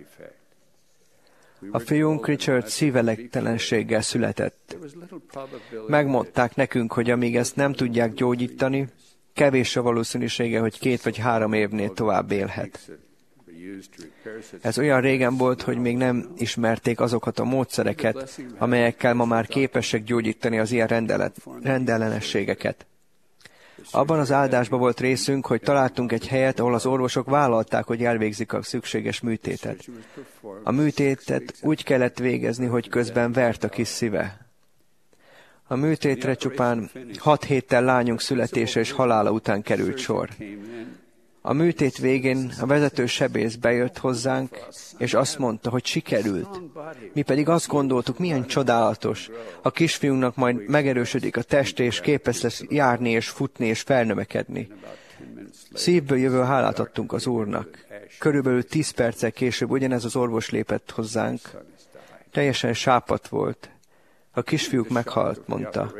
A fiunk Richard szívelégtelenséggel született. Megmondták nekünk, hogy amíg ezt nem tudják gyógyítani, kevés a valószínűsége, hogy 2 vagy 3 évnél tovább élhet. Ez olyan régen volt, hogy még nem ismerték azokat a módszereket, amelyekkel ma már képesek gyógyítani az ilyen rendellenességeket. Abban az áldásban volt részünk, hogy találtunk egy helyet, ahol az orvosok vállalták, hogy elvégzik a szükséges műtétet. A műtétet úgy kellett végezni, hogy közben vert a kis szíve. A műtétre csupán 6 héttel lányunk születése és halála után került sor. A műtét végén a vezető sebész bejött hozzánk, és azt mondta, hogy sikerült. Mi pedig azt gondoltuk, milyen csodálatos. A kisfiúnknak majd megerősödik a teste, és képes lesz járni, és futni, és felnövekedni. Szívből jövő hálát adtunk az Úrnak. Körülbelül 10 perccel később ugyanez az orvos lépett hozzánk. Teljesen sápadt volt. A kisfiúk meghalt, mondta.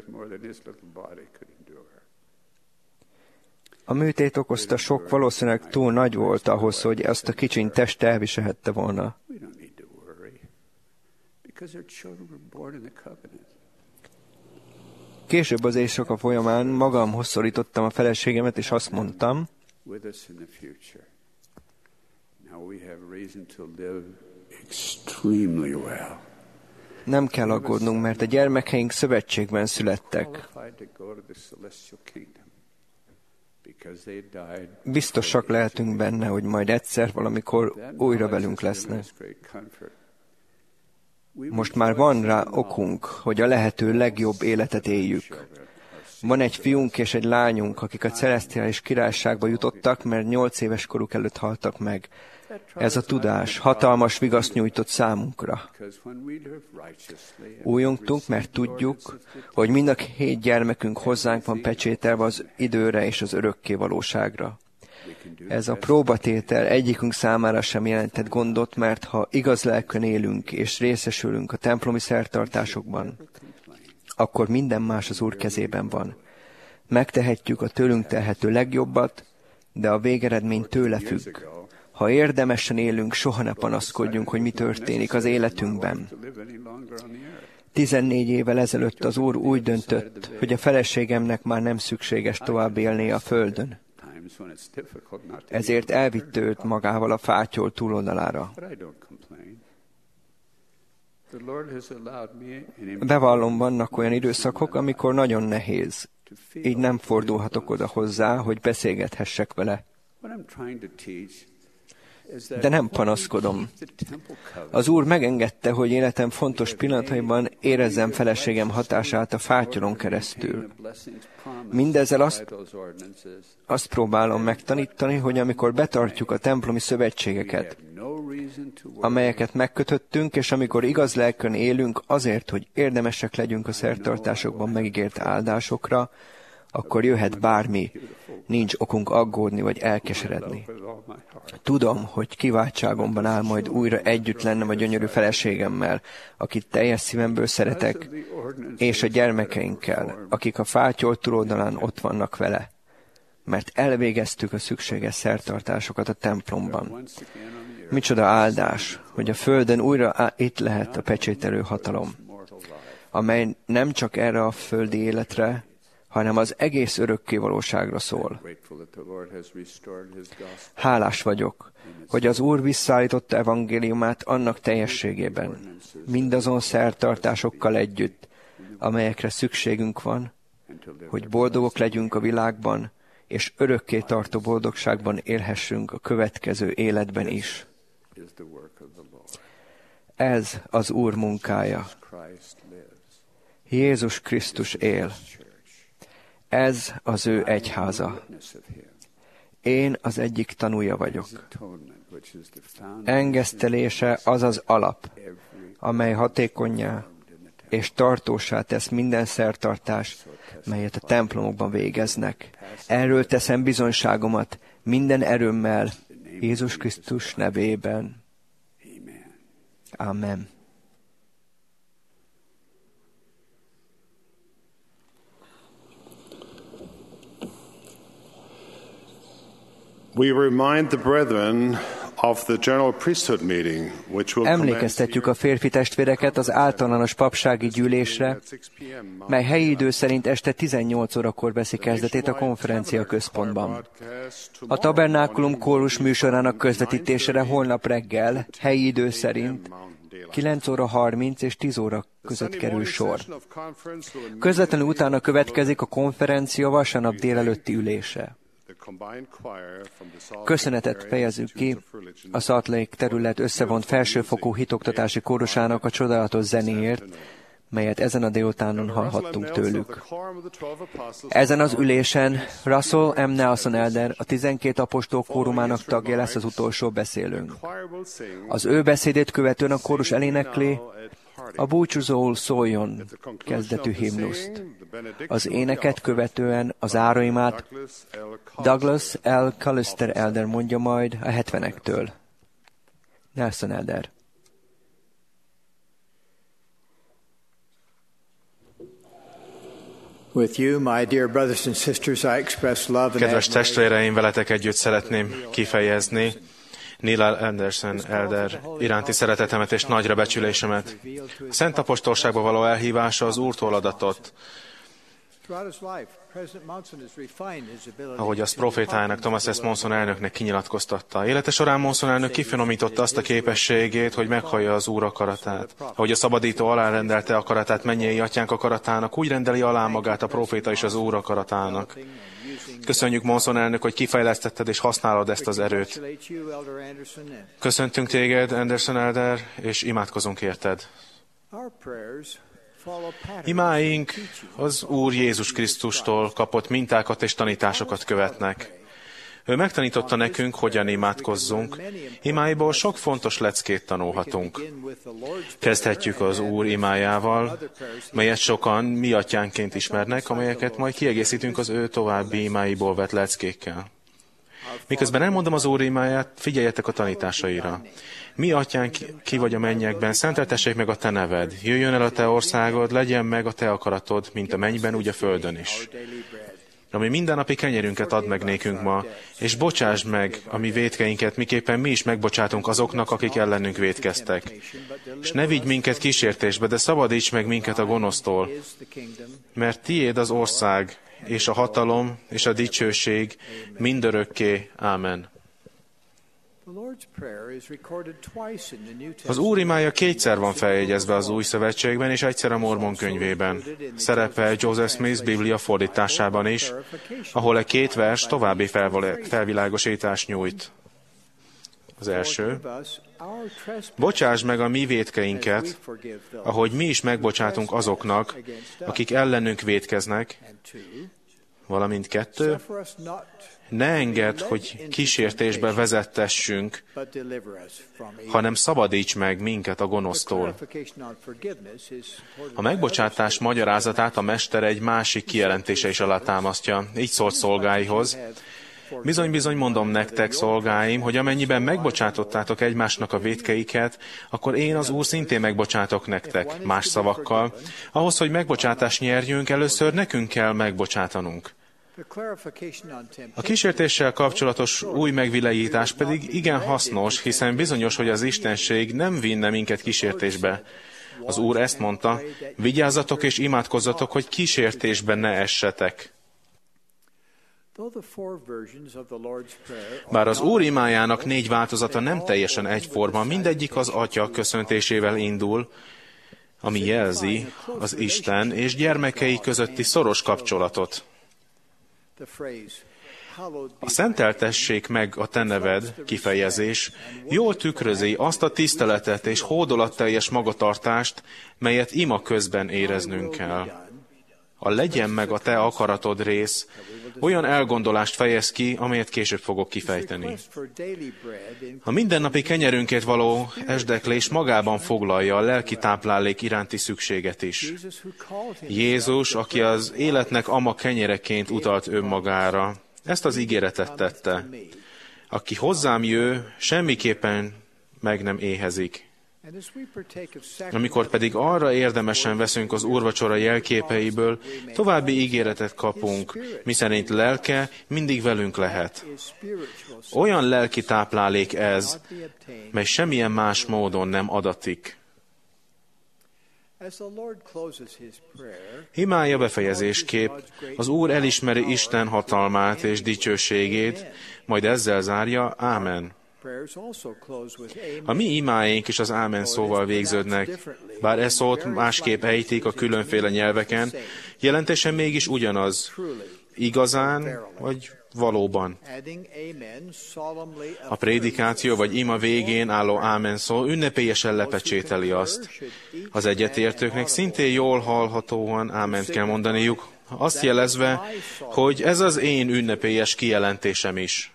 A műtét okozta sok valószínűleg túl nagy volt ahhoz, hogy ezt a kicsiny test elviselhette volna. Később az éjszaka folyamán magamhoz szorítottam a feleségemet, és azt mondtam, nem kell aggódnunk, mert a gyermekeink szövetségben születtek. Biztosak lehetünk benne, hogy majd egyszer valamikor újra velünk lesznek. Most már van rá okunk, hogy a lehető legjobb életet éljük. Van egy fiunk és egy lányunk, akik a celesztiális királyságba jutottak, mert 8 éves koruk előtt haltak meg. Ez a tudás hatalmas vigaszt nyújtott számunkra. Újongtunk, mert tudjuk, hogy mind a 7 gyermekünk hozzánk van pecsételve az időre és az örökké valóságra. Ez a próbatétel egyikünk számára sem jelentett gondot, mert ha igaz lelkön élünk és részesülünk a templomi szertartásokban, akkor minden más az Úr kezében van. Megtehetjük a tőlünk telhető legjobbat, de a végeredmény tőle függ. Ha érdemesen élünk, soha ne panaszkodjunk, hogy mi történik az életünkben. 14 évvel ezelőtt az Úr úgy döntött, hogy a feleségemnek már nem szükséges tovább élnie a földön. Ezért elvitte őt magával a fátyol túloldalára. Bevallom, vannak olyan időszakok, amikor nagyon nehéz. Így nem fordulhatok oda hozzá, hogy beszélgethessek vele. De nem panaszkodom. Az Úr megengedte, hogy életem fontos pillanataiban érezzem feleségem hatását a fátyolon keresztül. Mindezzel azt próbálom megtanítani, hogy amikor betartjuk a templomi szövetségeket, amelyeket megkötöttünk, és amikor igaz lelkön élünk azért, hogy érdemesek legyünk a szertartásokban megígért áldásokra, akkor jöhet bármi, nincs okunk aggódni vagy elkeseredni. Tudom, hogy kiváltságomban áll majd újra együtt lennem a gyönyörű feleségemmel, akit teljes szívemből szeretek, és a gyermekeinkkel, akik a fátyol túloldalán ott vannak vele, mert elvégeztük a szükséges szertartásokat a templomban. Micsoda áldás, hogy a földön újra itt lehet a pecsételő hatalom, amely nem csak erre a földi életre, hanem az egész örökké valóságra szól. Hálás vagyok, hogy az Úr visszaállította evangéliumát annak teljességében, mindazon szertartásokkal együtt, amelyekre szükségünk van, hogy boldogok legyünk a világban, és örökké tartó boldogságban élhessünk a következő életben is. Ez az Úr munkája. Jézus Krisztus él. Ez az ő egyháza. Én az egyik tanúja vagyok. Engesztelése az az alap, amely hatékonnyá és tartósá tesz minden szertartás, melyet a templomokban végeznek. Erről teszem bizonyságomat minden erőmmel, Jézus Krisztus nevében. Amen. We remind the brethren Emlékeztetjük a férfi testvéreket az általános papsági gyűlésre, mely helyi idő szerint este 18 órakor veszi kezdetét a konferencia központban. A Tabernákulum kórus műsorának közvetítésére holnap reggel, helyi idő szerint 9 óra 30 és 10 óra között kerül sor. Közvetlenül utána következik a konferencia vasárnap délelőtti ülése. Köszönetet fejezünk ki a Salt Lake terület összevont felsőfokú hitoktatási kórusának a csodálatos zenéért, melyet ezen a délutánon hallhattunk tőlük. Ezen az ülésen Russell M. Nelson elder, a 12 apostol kórumának tagja lesz az utolsó beszélőnk. Az ő beszédét követően a kórus elénekli a Búcsúzóul szóljon kezdetű himnuszt. Az éneket követően az áraimát Douglas L. Callister elder mondja majd a 70-ektől. Nelson elder. Kedves testvéreim, veletek együtt szeretném kifejezni Neil Anderson elder iránti szeretetemet és nagyra becsülésemet. A Szent Apostolságba való elhívása az Úrtól adatott, ahogy azt profétájának, Thomas S. Monson elnöknek kinyilatkoztatta. Élete során Monson elnök kifinomította azt a képességét, hogy meghallja az Úr akaratát. Ahogy a szabadító alárendelte akaratát mennyei atyánk akaratának, úgy rendeli alá magát a proféta is az Úr akaratának. Köszönjük, Monson elnök, hogy kifejlesztetted és használod ezt az erőt. Köszöntünk téged, Anderson elder, és imádkozunk érted. Imáink az Úr Jézus Krisztustól kapott mintákat és tanításokat követnek. Ő megtanította nekünk, hogyan imádkozzunk. Imáiból sok fontos leckét tanulhatunk. Kezdhetjük az Úr imájával, melyet sokan mi atyánként ismernek, amelyeket majd kiegészítünk az ő további imáiból vett leckékkel. Miközben elmondom az Úr imáját, figyeljetek a tanításaira. Mi atyánk, ki vagy a mennyekben, szenteltessék meg a te neved. Jöjjön el a te országod, legyen meg a te akaratod, mint a mennyben, úgy a földön is. Ami mindennapi kenyerünket add meg nékünk ma, és bocsásd meg a mi vétkeinket, miképpen mi is megbocsátunk azoknak, akik ellenünk vétkeztek. És ne vigy minket kísértésbe, de szabadíts meg minket a gonosztól, mert tiéd az ország, és a hatalom, és a dicsőség mindörökké. Ámen. Az Úr imája kétszer van feljegyezve az Új Szövetségben, és egyszer a Mormon könyvében. Szerepel Joseph Smith Biblia fordításában is, ahol a két vers további felvilágosítást nyújt. Az első: bocsásd meg a mi vétkeinket, ahogy mi is megbocsátunk azoknak, akik ellenünk vétkeznek, valamint kettő: ne engedd, hogy kísértésbe vezettessünk, hanem szabadíts meg minket a gonosztól. A megbocsátás magyarázatát a mester egy másik kijelentése is alátámasztja. Így szólt szolgáihoz: bizony mondom nektek, szolgáim, hogy amennyiben megbocsátottátok egymásnak a vétkeiket, akkor én, az Úr, szintén megbocsátok nektek. Más szavakkal, ahhoz, hogy megbocsátást nyerjünk, először nekünk kell megbocsátanunk. A kísértéssel kapcsolatos új megvilágítás pedig igen hasznos, hiszen bizonyos, hogy az Istenség nem vinne minket kísértésbe. Az Úr ezt mondta: vigyázzatok és imádkozzatok, hogy kísértésben ne essetek. Bár az Úr imájának 4 változata nem teljesen egyforma, mindegyik az Atya köszöntésével indul, ami jelzi az Isten és gyermekei közötti szoros kapcsolatot. A szenteltessék meg a te neved kifejezés jól tükrözi azt a tiszteletet és hódolatteljes magatartást, melyet ima közben éreznünk kell. A legyen meg a te akaratod rész olyan elgondolást fejez ki, amelyet később fogok kifejteni. A mindennapi kenyerünket való esdeklés magában foglalja a lelki táplálék iránti szükséget is. Jézus, aki az életnek ama kenyereként utalt önmagára, ezt az ígéretet tette: aki hozzám jő, semmiképpen meg nem éhezik. Amikor pedig arra érdemesen veszünk az úrvacsora jelképeiből, további ígéretet kapunk, miszerint lelke mindig velünk lehet. Olyan lelki táplálék ez, mely semmilyen más módon nem adatik. Imája befejezésképp az Úr elismeri Isten hatalmát és dicsőségét, majd ezzel zárja, Ámen. A mi imáink is az Ámen szóval végződnek, bár e szót másképp ejtik a különféle nyelveken, jelentése mégis ugyanaz, igazán vagy valóban. A prédikáció vagy ima végén álló Ámen szó ünnepélyesen lepecsételi azt. Az egyetértőknek szintén jól hallhatóan Áment kell mondaniuk, azt jelezve, hogy ez az én ünnepélyes kijelentésem is.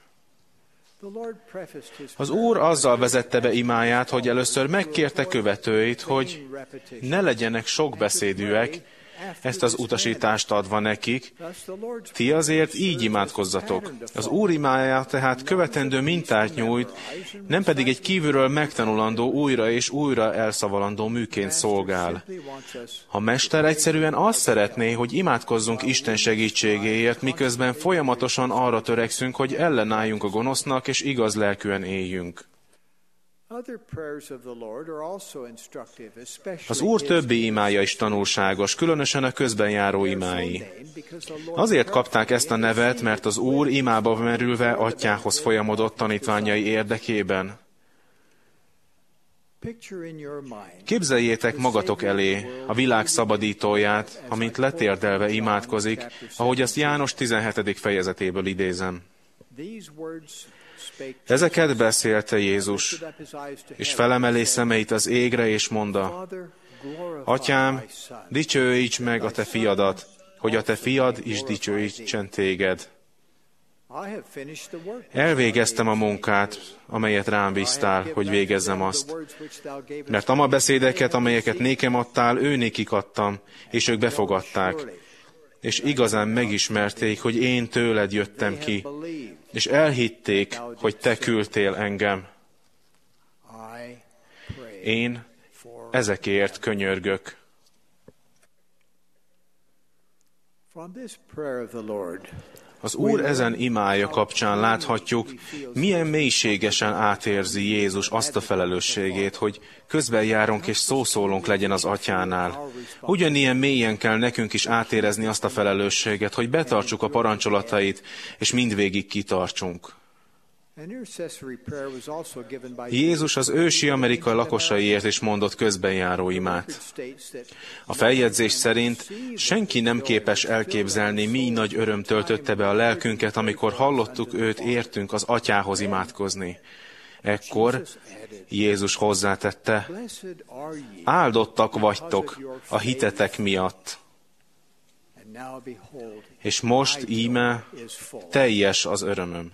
Az Úr azzal vezette be imáját, hogy először megkérte követőit, hogy ne legyenek sokbeszédűek, ezt az utasítást adva nekik, ti azért így imádkozzatok. Az Úr imája tehát követendő mintát nyújt, nem pedig egy kívülről megtanulandó, újra és újra elszavalandó műként szolgál. A mester egyszerűen azt szeretné, hogy imádkozzunk Isten segítségéért, miközben folyamatosan arra törekszünk, hogy ellenálljunk a gonosznak, és igaz lelkűen éljünk. Az Úr többi imája is tanulságos, különösen a közben járó imái. Azért kapták ezt a nevet, mert az Úr imába merülve atyához folyamodott tanítványai érdekében. Képzeljétek magatok elé a világ szabadítóját, amint letérdelve imádkozik, ahogy azt János 17. fejezetéből idézem. Ezeket beszélte Jézus, és felemeli szemeit az égre, és mondta, Atyám, dicsőíts meg a te fiadat, hogy a te fiad is dicsőítsen téged. Elvégeztem a munkát, amelyet rám bíztál, hogy végezzem azt. Mert ama beszédeket, amelyeket nékem adtál, ő nékik adtam, és ők befogadták. És igazán megismerték, hogy én tőled jöttem ki, és elhitték, hogy te küldtél engem. Én ezekért könyörgök. Az Úr ezen imája kapcsán láthatjuk, milyen mélységesen átérzi Jézus azt a felelősségét, hogy közben járunk és szószólónk legyen az Atyánál. Ugyanilyen mélyen kell nekünk is átérezni azt a felelősséget, hogy betartsuk a parancsolatait, és mindvégig kitartsunk. Jézus az ősi Amerika lakosaiért is mondott közbenjáró imát. A feljegyzés szerint senki nem képes elképzelni, mi nagy öröm töltötte be a lelkünket, amikor hallottuk őt értünk az Atyához imádkozni. Ekkor Jézus hozzátette, áldottak vagytok a hitetek miatt. És most íme teljes az örömöm.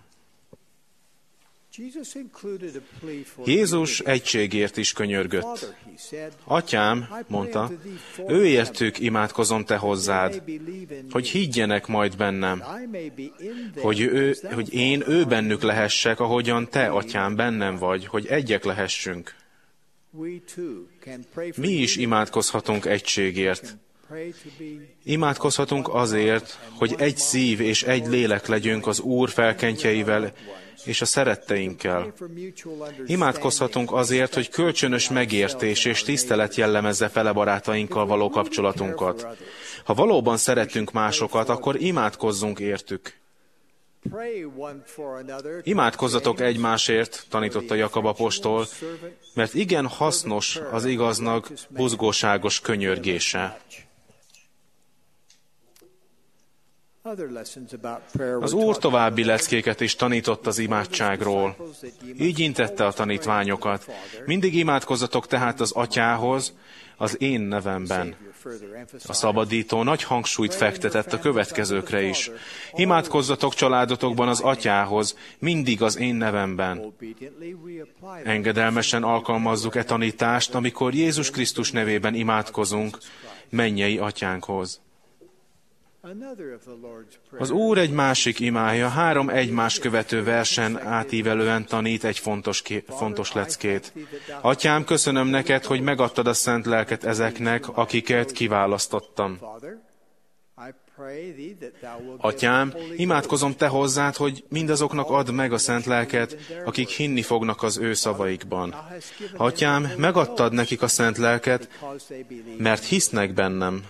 Jézus egységért is könyörgött. Atyám, mondta, őértük imádkozom te hozzád, hogy higgyenek majd bennem, hogy én ő bennük lehessek, ahogyan te, Atyám, bennem vagy, hogy egyek lehessünk. Mi is imádkozhatunk egységért. Imádkozhatunk azért, hogy egy szív és egy lélek legyünk az Úr felkentjeivel és a szeretteinkkel. Imádkozhatunk azért, hogy kölcsönös megértés és tisztelet jellemezze fele barátainkkal való kapcsolatunkat. Ha valóban szeretünk másokat, akkor imádkozzunk értük. Imádkozzatok egymásért, tanította Jakab apostol, mert igen hasznos az igaznak buzgóságos könyörgése. Az Úr további leckéket is tanított az imádságról. Így intette a tanítványokat. Mindig imádkozzatok tehát az Atyához, az én nevemben. A szabadító nagy hangsúlyt fektetett a következőkre is. Imádkozzatok családotokban az Atyához, mindig az én nevemben. Engedelmesen alkalmazzuk e tanítást, amikor Jézus Krisztus nevében imádkozunk mennyei Atyánkhoz. Az Úr egy másik imája 3 egymást követő versen átívelően tanít egy fontos leckét. Atyám, köszönöm neked, hogy megadtad a szent lelket ezeknek, akiket kiválasztottam. Atyám, imádkozom te hozzád, hogy mindazoknak add meg a szent lelket, akik hinni fognak az ő szavaikban. Atyám, megadtad nekik a szent lelket, mert hisznek bennem.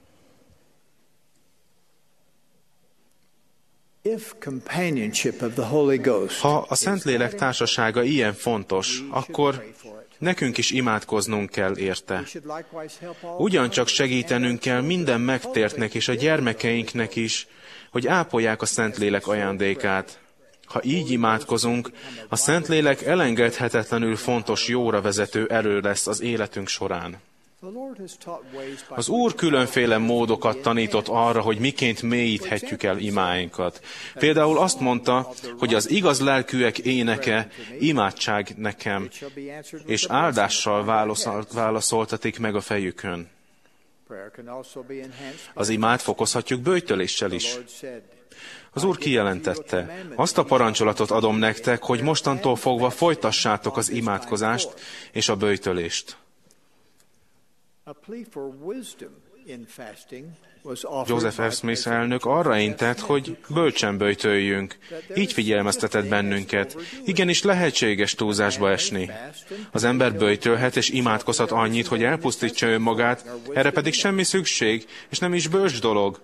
Ha a Szentlélek társasága ilyen fontos, akkor nekünk is imádkoznunk kell érte. Ugyancsak segítenünk kell minden megtértnek és a gyermekeinknek is, hogy ápolják a Szentlélek ajándékát. Ha így imádkozunk, a Szentlélek elengedhetetlenül fontos jóra vezető erő lesz az életünk során. Az Úr különféle módokat tanított arra, hogy miként mélyíthetjük el imáinkat. Például azt mondta, hogy az igaz lelkűek éneke imádság nekem, és áldással válaszoltatik meg a fejükön. Az imát fokozhatjuk böjtöléssel is. Az Úr kijelentette, azt a parancsolatot adom nektek, hogy mostantól fogva folytassátok az imádkozást és a böjtölést. Joseph F. Smith elnök arra intett, hogy bölcsen böjtöljünk. Így figyelmeztetett bennünket. Igenis lehetséges túlzásba esni. Az ember böjtölhet és imádkozhat annyit, hogy elpusztítsa önmagát, erre pedig semmi szükség, és nem is bölcs dolog.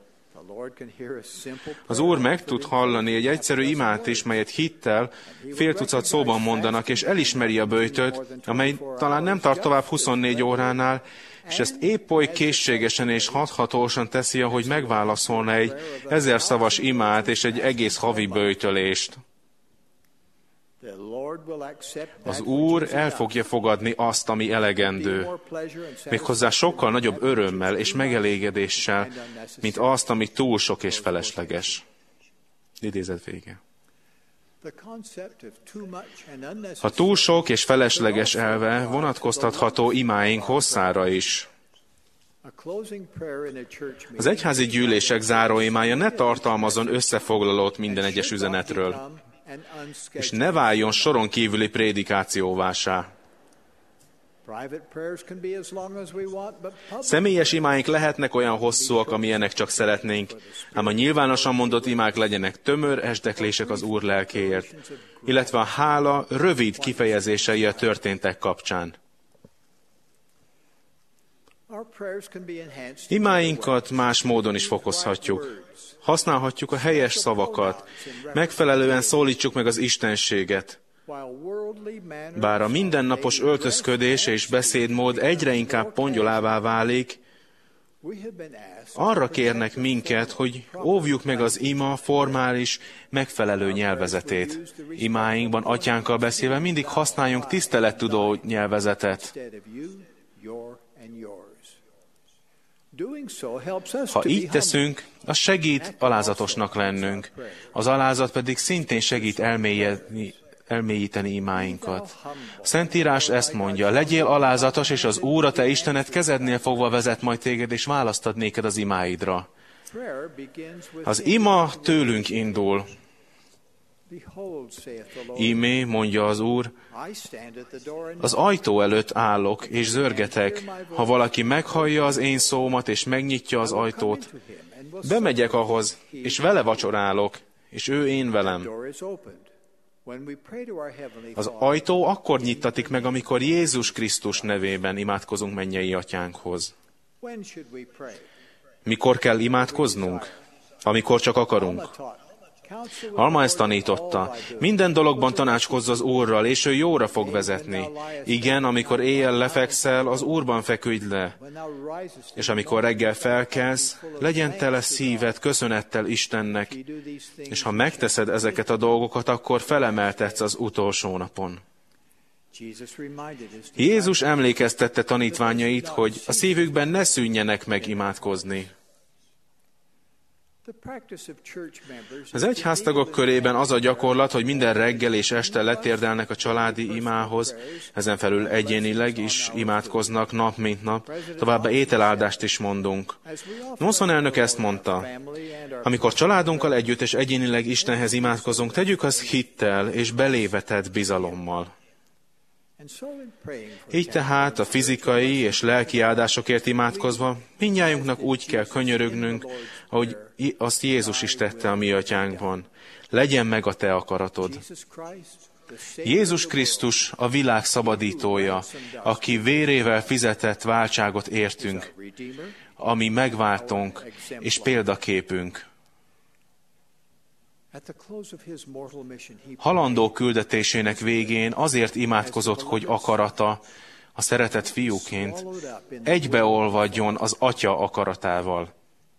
Az Úr meg tud hallani egy egyszerű imát is, melyet hittel, fél tucat szóban mondanak, és elismeri a böjtöt, amely talán nem tart tovább 24 óránál, és ezt épp oly készségesen és hathatósan teszi, ahogy megválaszolna egy 1000 szavas imát és egy egész havi böjtölést. Az Úr el fogja fogadni azt, ami elegendő, méghozzá sokkal nagyobb örömmel és megelégedéssel, mint azt, ami túl sok és felesleges. Idézet vége. A túl sok és felesleges elve vonatkoztatható imáink hosszára is. Az egyházi gyűlések záróimája ne tartalmazzon összefoglalót minden egyes üzenetről, és ne váljon soron kívüli prédikációvásá. Személyes imáink lehetnek olyan hosszúak, amilyenek csak szeretnénk, ám a nyilvánosan mondott imák legyenek tömör esdeklések az Úr lelkéért, illetve a hála rövid kifejezései a történtek kapcsán. Imáinkat más módon is fokozhatjuk. Használhatjuk a helyes szavakat, megfelelően szólítsuk meg az istenséget. Bár a mindennapos öltözködés és beszédmód egyre inkább pongyolává válik, arra kérnek minket, hogy óvjuk meg az ima formális, megfelelő nyelvezetét. Imáinkban atyánkkal beszélve mindig használjunk tisztelettudó nyelvezetet. Ha így teszünk, az segít alázatosnak lennünk. Az alázat pedig szintén segít elmélyíteni imáinkat. A Szentírás ezt mondja, legyél alázatos, és az Úr, a te Istened kezednél fogva vezet majd téged, és választad néked az imáidra. Az ima tőlünk indul. Ímé, mondja az Úr, az ajtó előtt állok, és zörgetek. Ha valaki meghallja az én szómat, és megnyitja az ajtót, bemegyek ahhoz, és vele vacsorálok, és ő én velem. Az ajtó akkor nyittatik meg, amikor Jézus Krisztus nevében imádkozunk mennyei atyánkhoz. Mikor kell imádkoznunk? Amikor csak akarunk. Alma ezt tanította. Minden dologban tanácskozz az Úrral, és ő jóra fog vezetni. Igen, amikor éjjel lefekszel, az Úrban feküdj le. És amikor reggel felkelsz, legyen tele szíved köszönettel Istennek, és ha megteszed ezeket a dolgokat, akkor felemeltetsz az utolsó napon. Jézus emlékeztette tanítványait, hogy a szívükben ne szűnjenek meg imádkozni. Az egyháztagok körében az a gyakorlat, hogy minden reggel és este letérdelnek a családi imához, ezen felül egyénileg is imádkoznak nap mint nap, továbbá ételáldást is mondunk. Monson elnök ezt mondta: amikor családunkkal együtt és egyénileg Istenhez imádkozunk, tegyük azt hittel és belévetett bizalommal. Így tehát a fizikai és lelki áldásokért imádkozva mindnyájunknak úgy kell könyörögnünk, ahogy azt Jézus is tette a mi atyánkban. Legyen meg a te akaratod. Jézus Krisztus a világ szabadítója, aki vérével fizetett váltságot értünk, ami megváltónk és példaképünk. Halandó küldetésének végén azért imádkozott, hogy akarata, a szeretett fiúként, egybeolvadjon az Atya akaratával.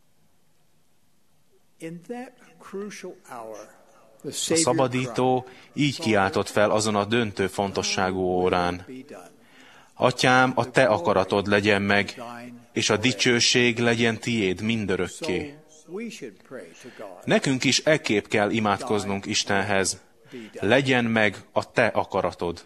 A szabadító így kiáltott fel azon a döntő fontosságú órán: Atyám, a te akaratod legyen meg, és a dicsőség legyen tiéd mindörökké. Nekünk is ekképp kell imádkoznunk Istenhez: legyen meg a te akaratod.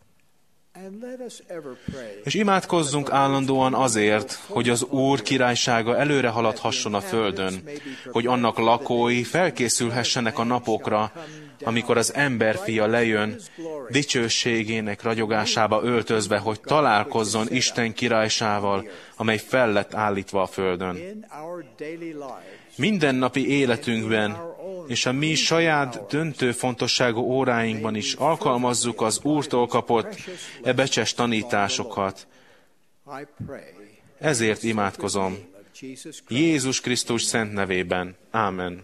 És imádkozzunk állandóan azért, hogy az Úr királysága előre haladhasson a földön, hogy annak lakói felkészülhessenek a napokra, amikor az emberfia lejön, dicsőségének ragyogásába öltözve, hogy találkozzon Isten királyságával, amely fel lett állítva a földön. Mindennapi életünkben és a mi saját döntő fontosságú óráinkban is alkalmazzuk az Úrtól kapott becses tanításokat. Ezért imádkozom Jézus Krisztus szent nevében. Ámen.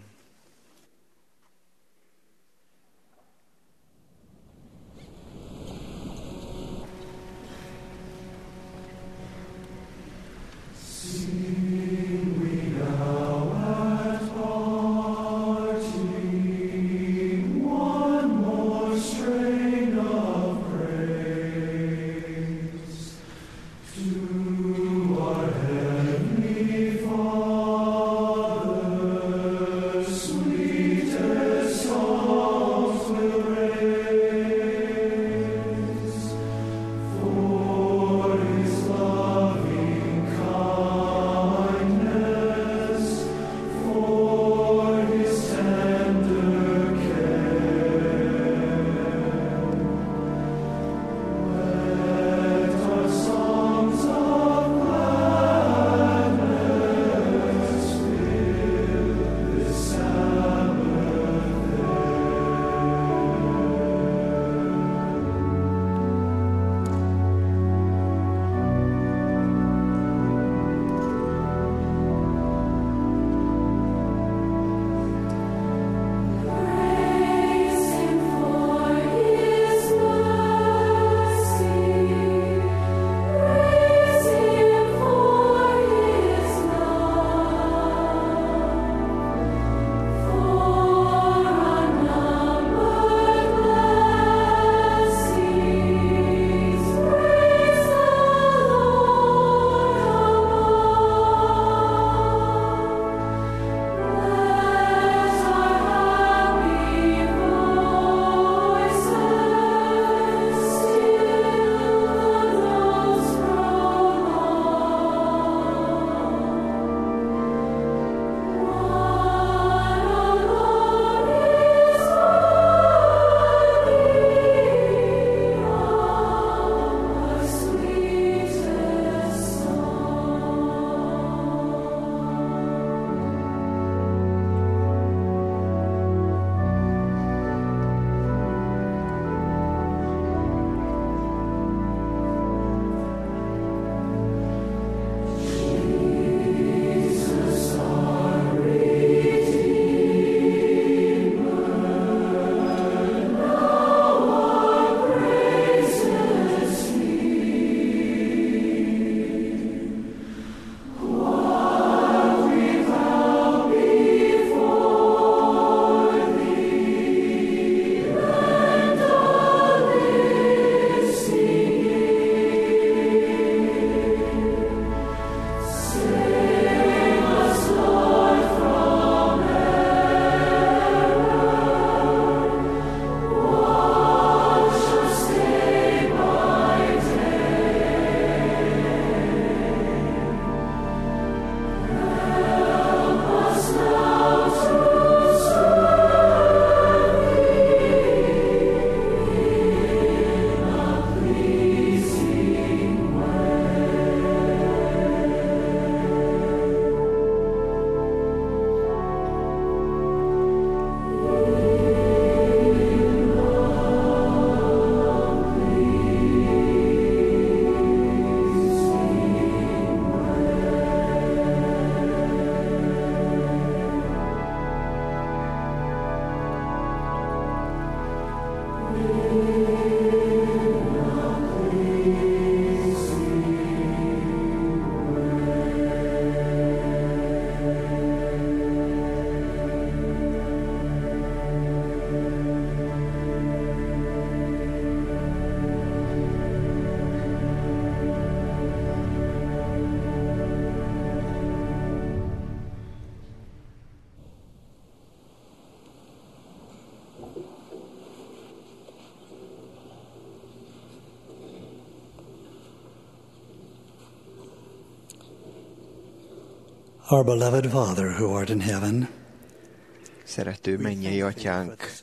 Our beloved Father who art in heaven, szerető mennyei atyánk,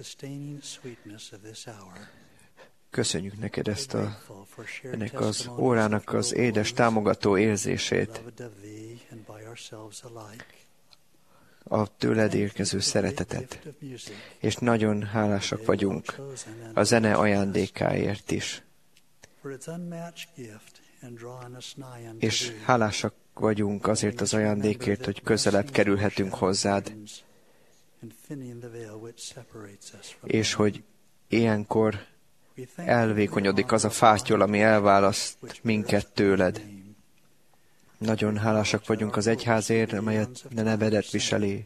köszönjük neked ennek az órának az édes támogató érzését, a tőled érkező szeretetet, és nagyon hálásak vagyunk a zene ajándékáért is. És hálásak vagyunk azért az ajándékért, hogy közelebb kerülhetünk hozzád, és hogy ilyenkor elvékonyodik az a fátyol, ami elválaszt minket tőled. Nagyon hálásak vagyunk az egyházért, amelyet a nevedet viseli,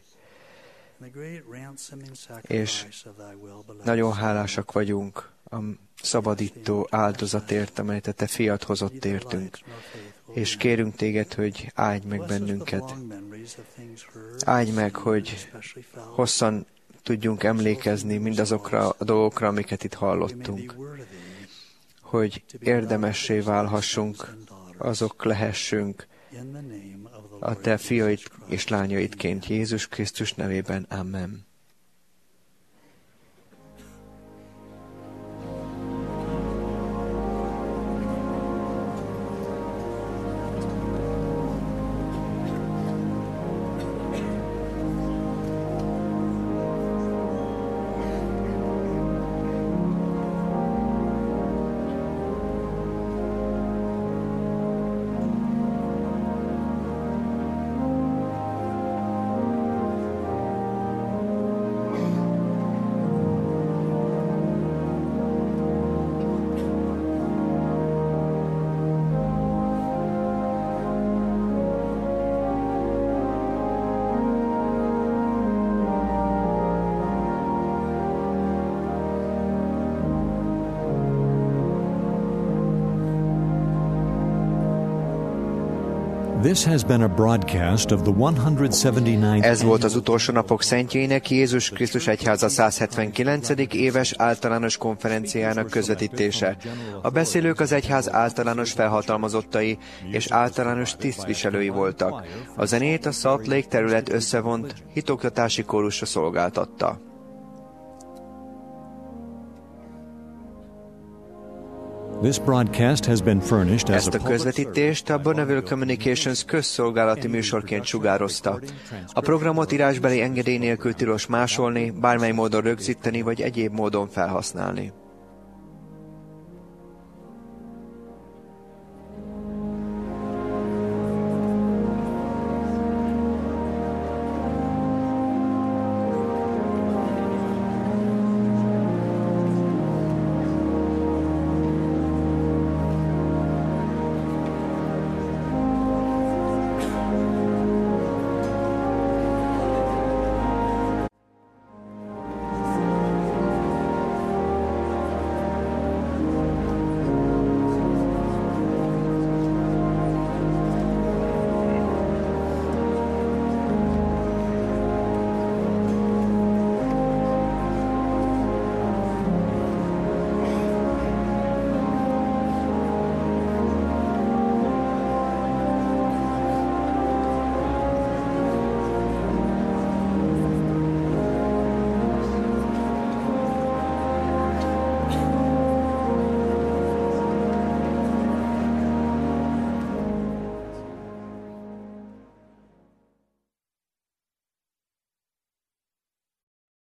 és nagyon hálásak vagyunk a szabadító áldozatért, amelyet a te fiad hozott értünk. És kérünk téged, hogy áldj meg bennünket. Áldj meg, hogy hosszan tudjunk emlékezni mindazokra a dolgokra, amiket itt hallottunk. Hogy érdemessé válhassunk, azok lehessünk a te fiaid és lányaidként Jézus Krisztus nevében. Amen. This has been a broadcast of the 179th. Ez volt az utolsó napok szentjének Jézus Krisztus Egyháza 179. éves általános konferenciájának közvetítése. A beszélők az egyház általános felhatalmazottai és általános tisztviselői voltak. A zenét a Salt Lake terület összevont hitoktatási kórusa szolgáltatta. Ezt a közvetítést a Bonneville Communications közszolgálati műsorként sugározta. A programot írásbeli engedély nélkül tilos másolni, bármely módon rögzíteni vagy egyéb módon felhasználni.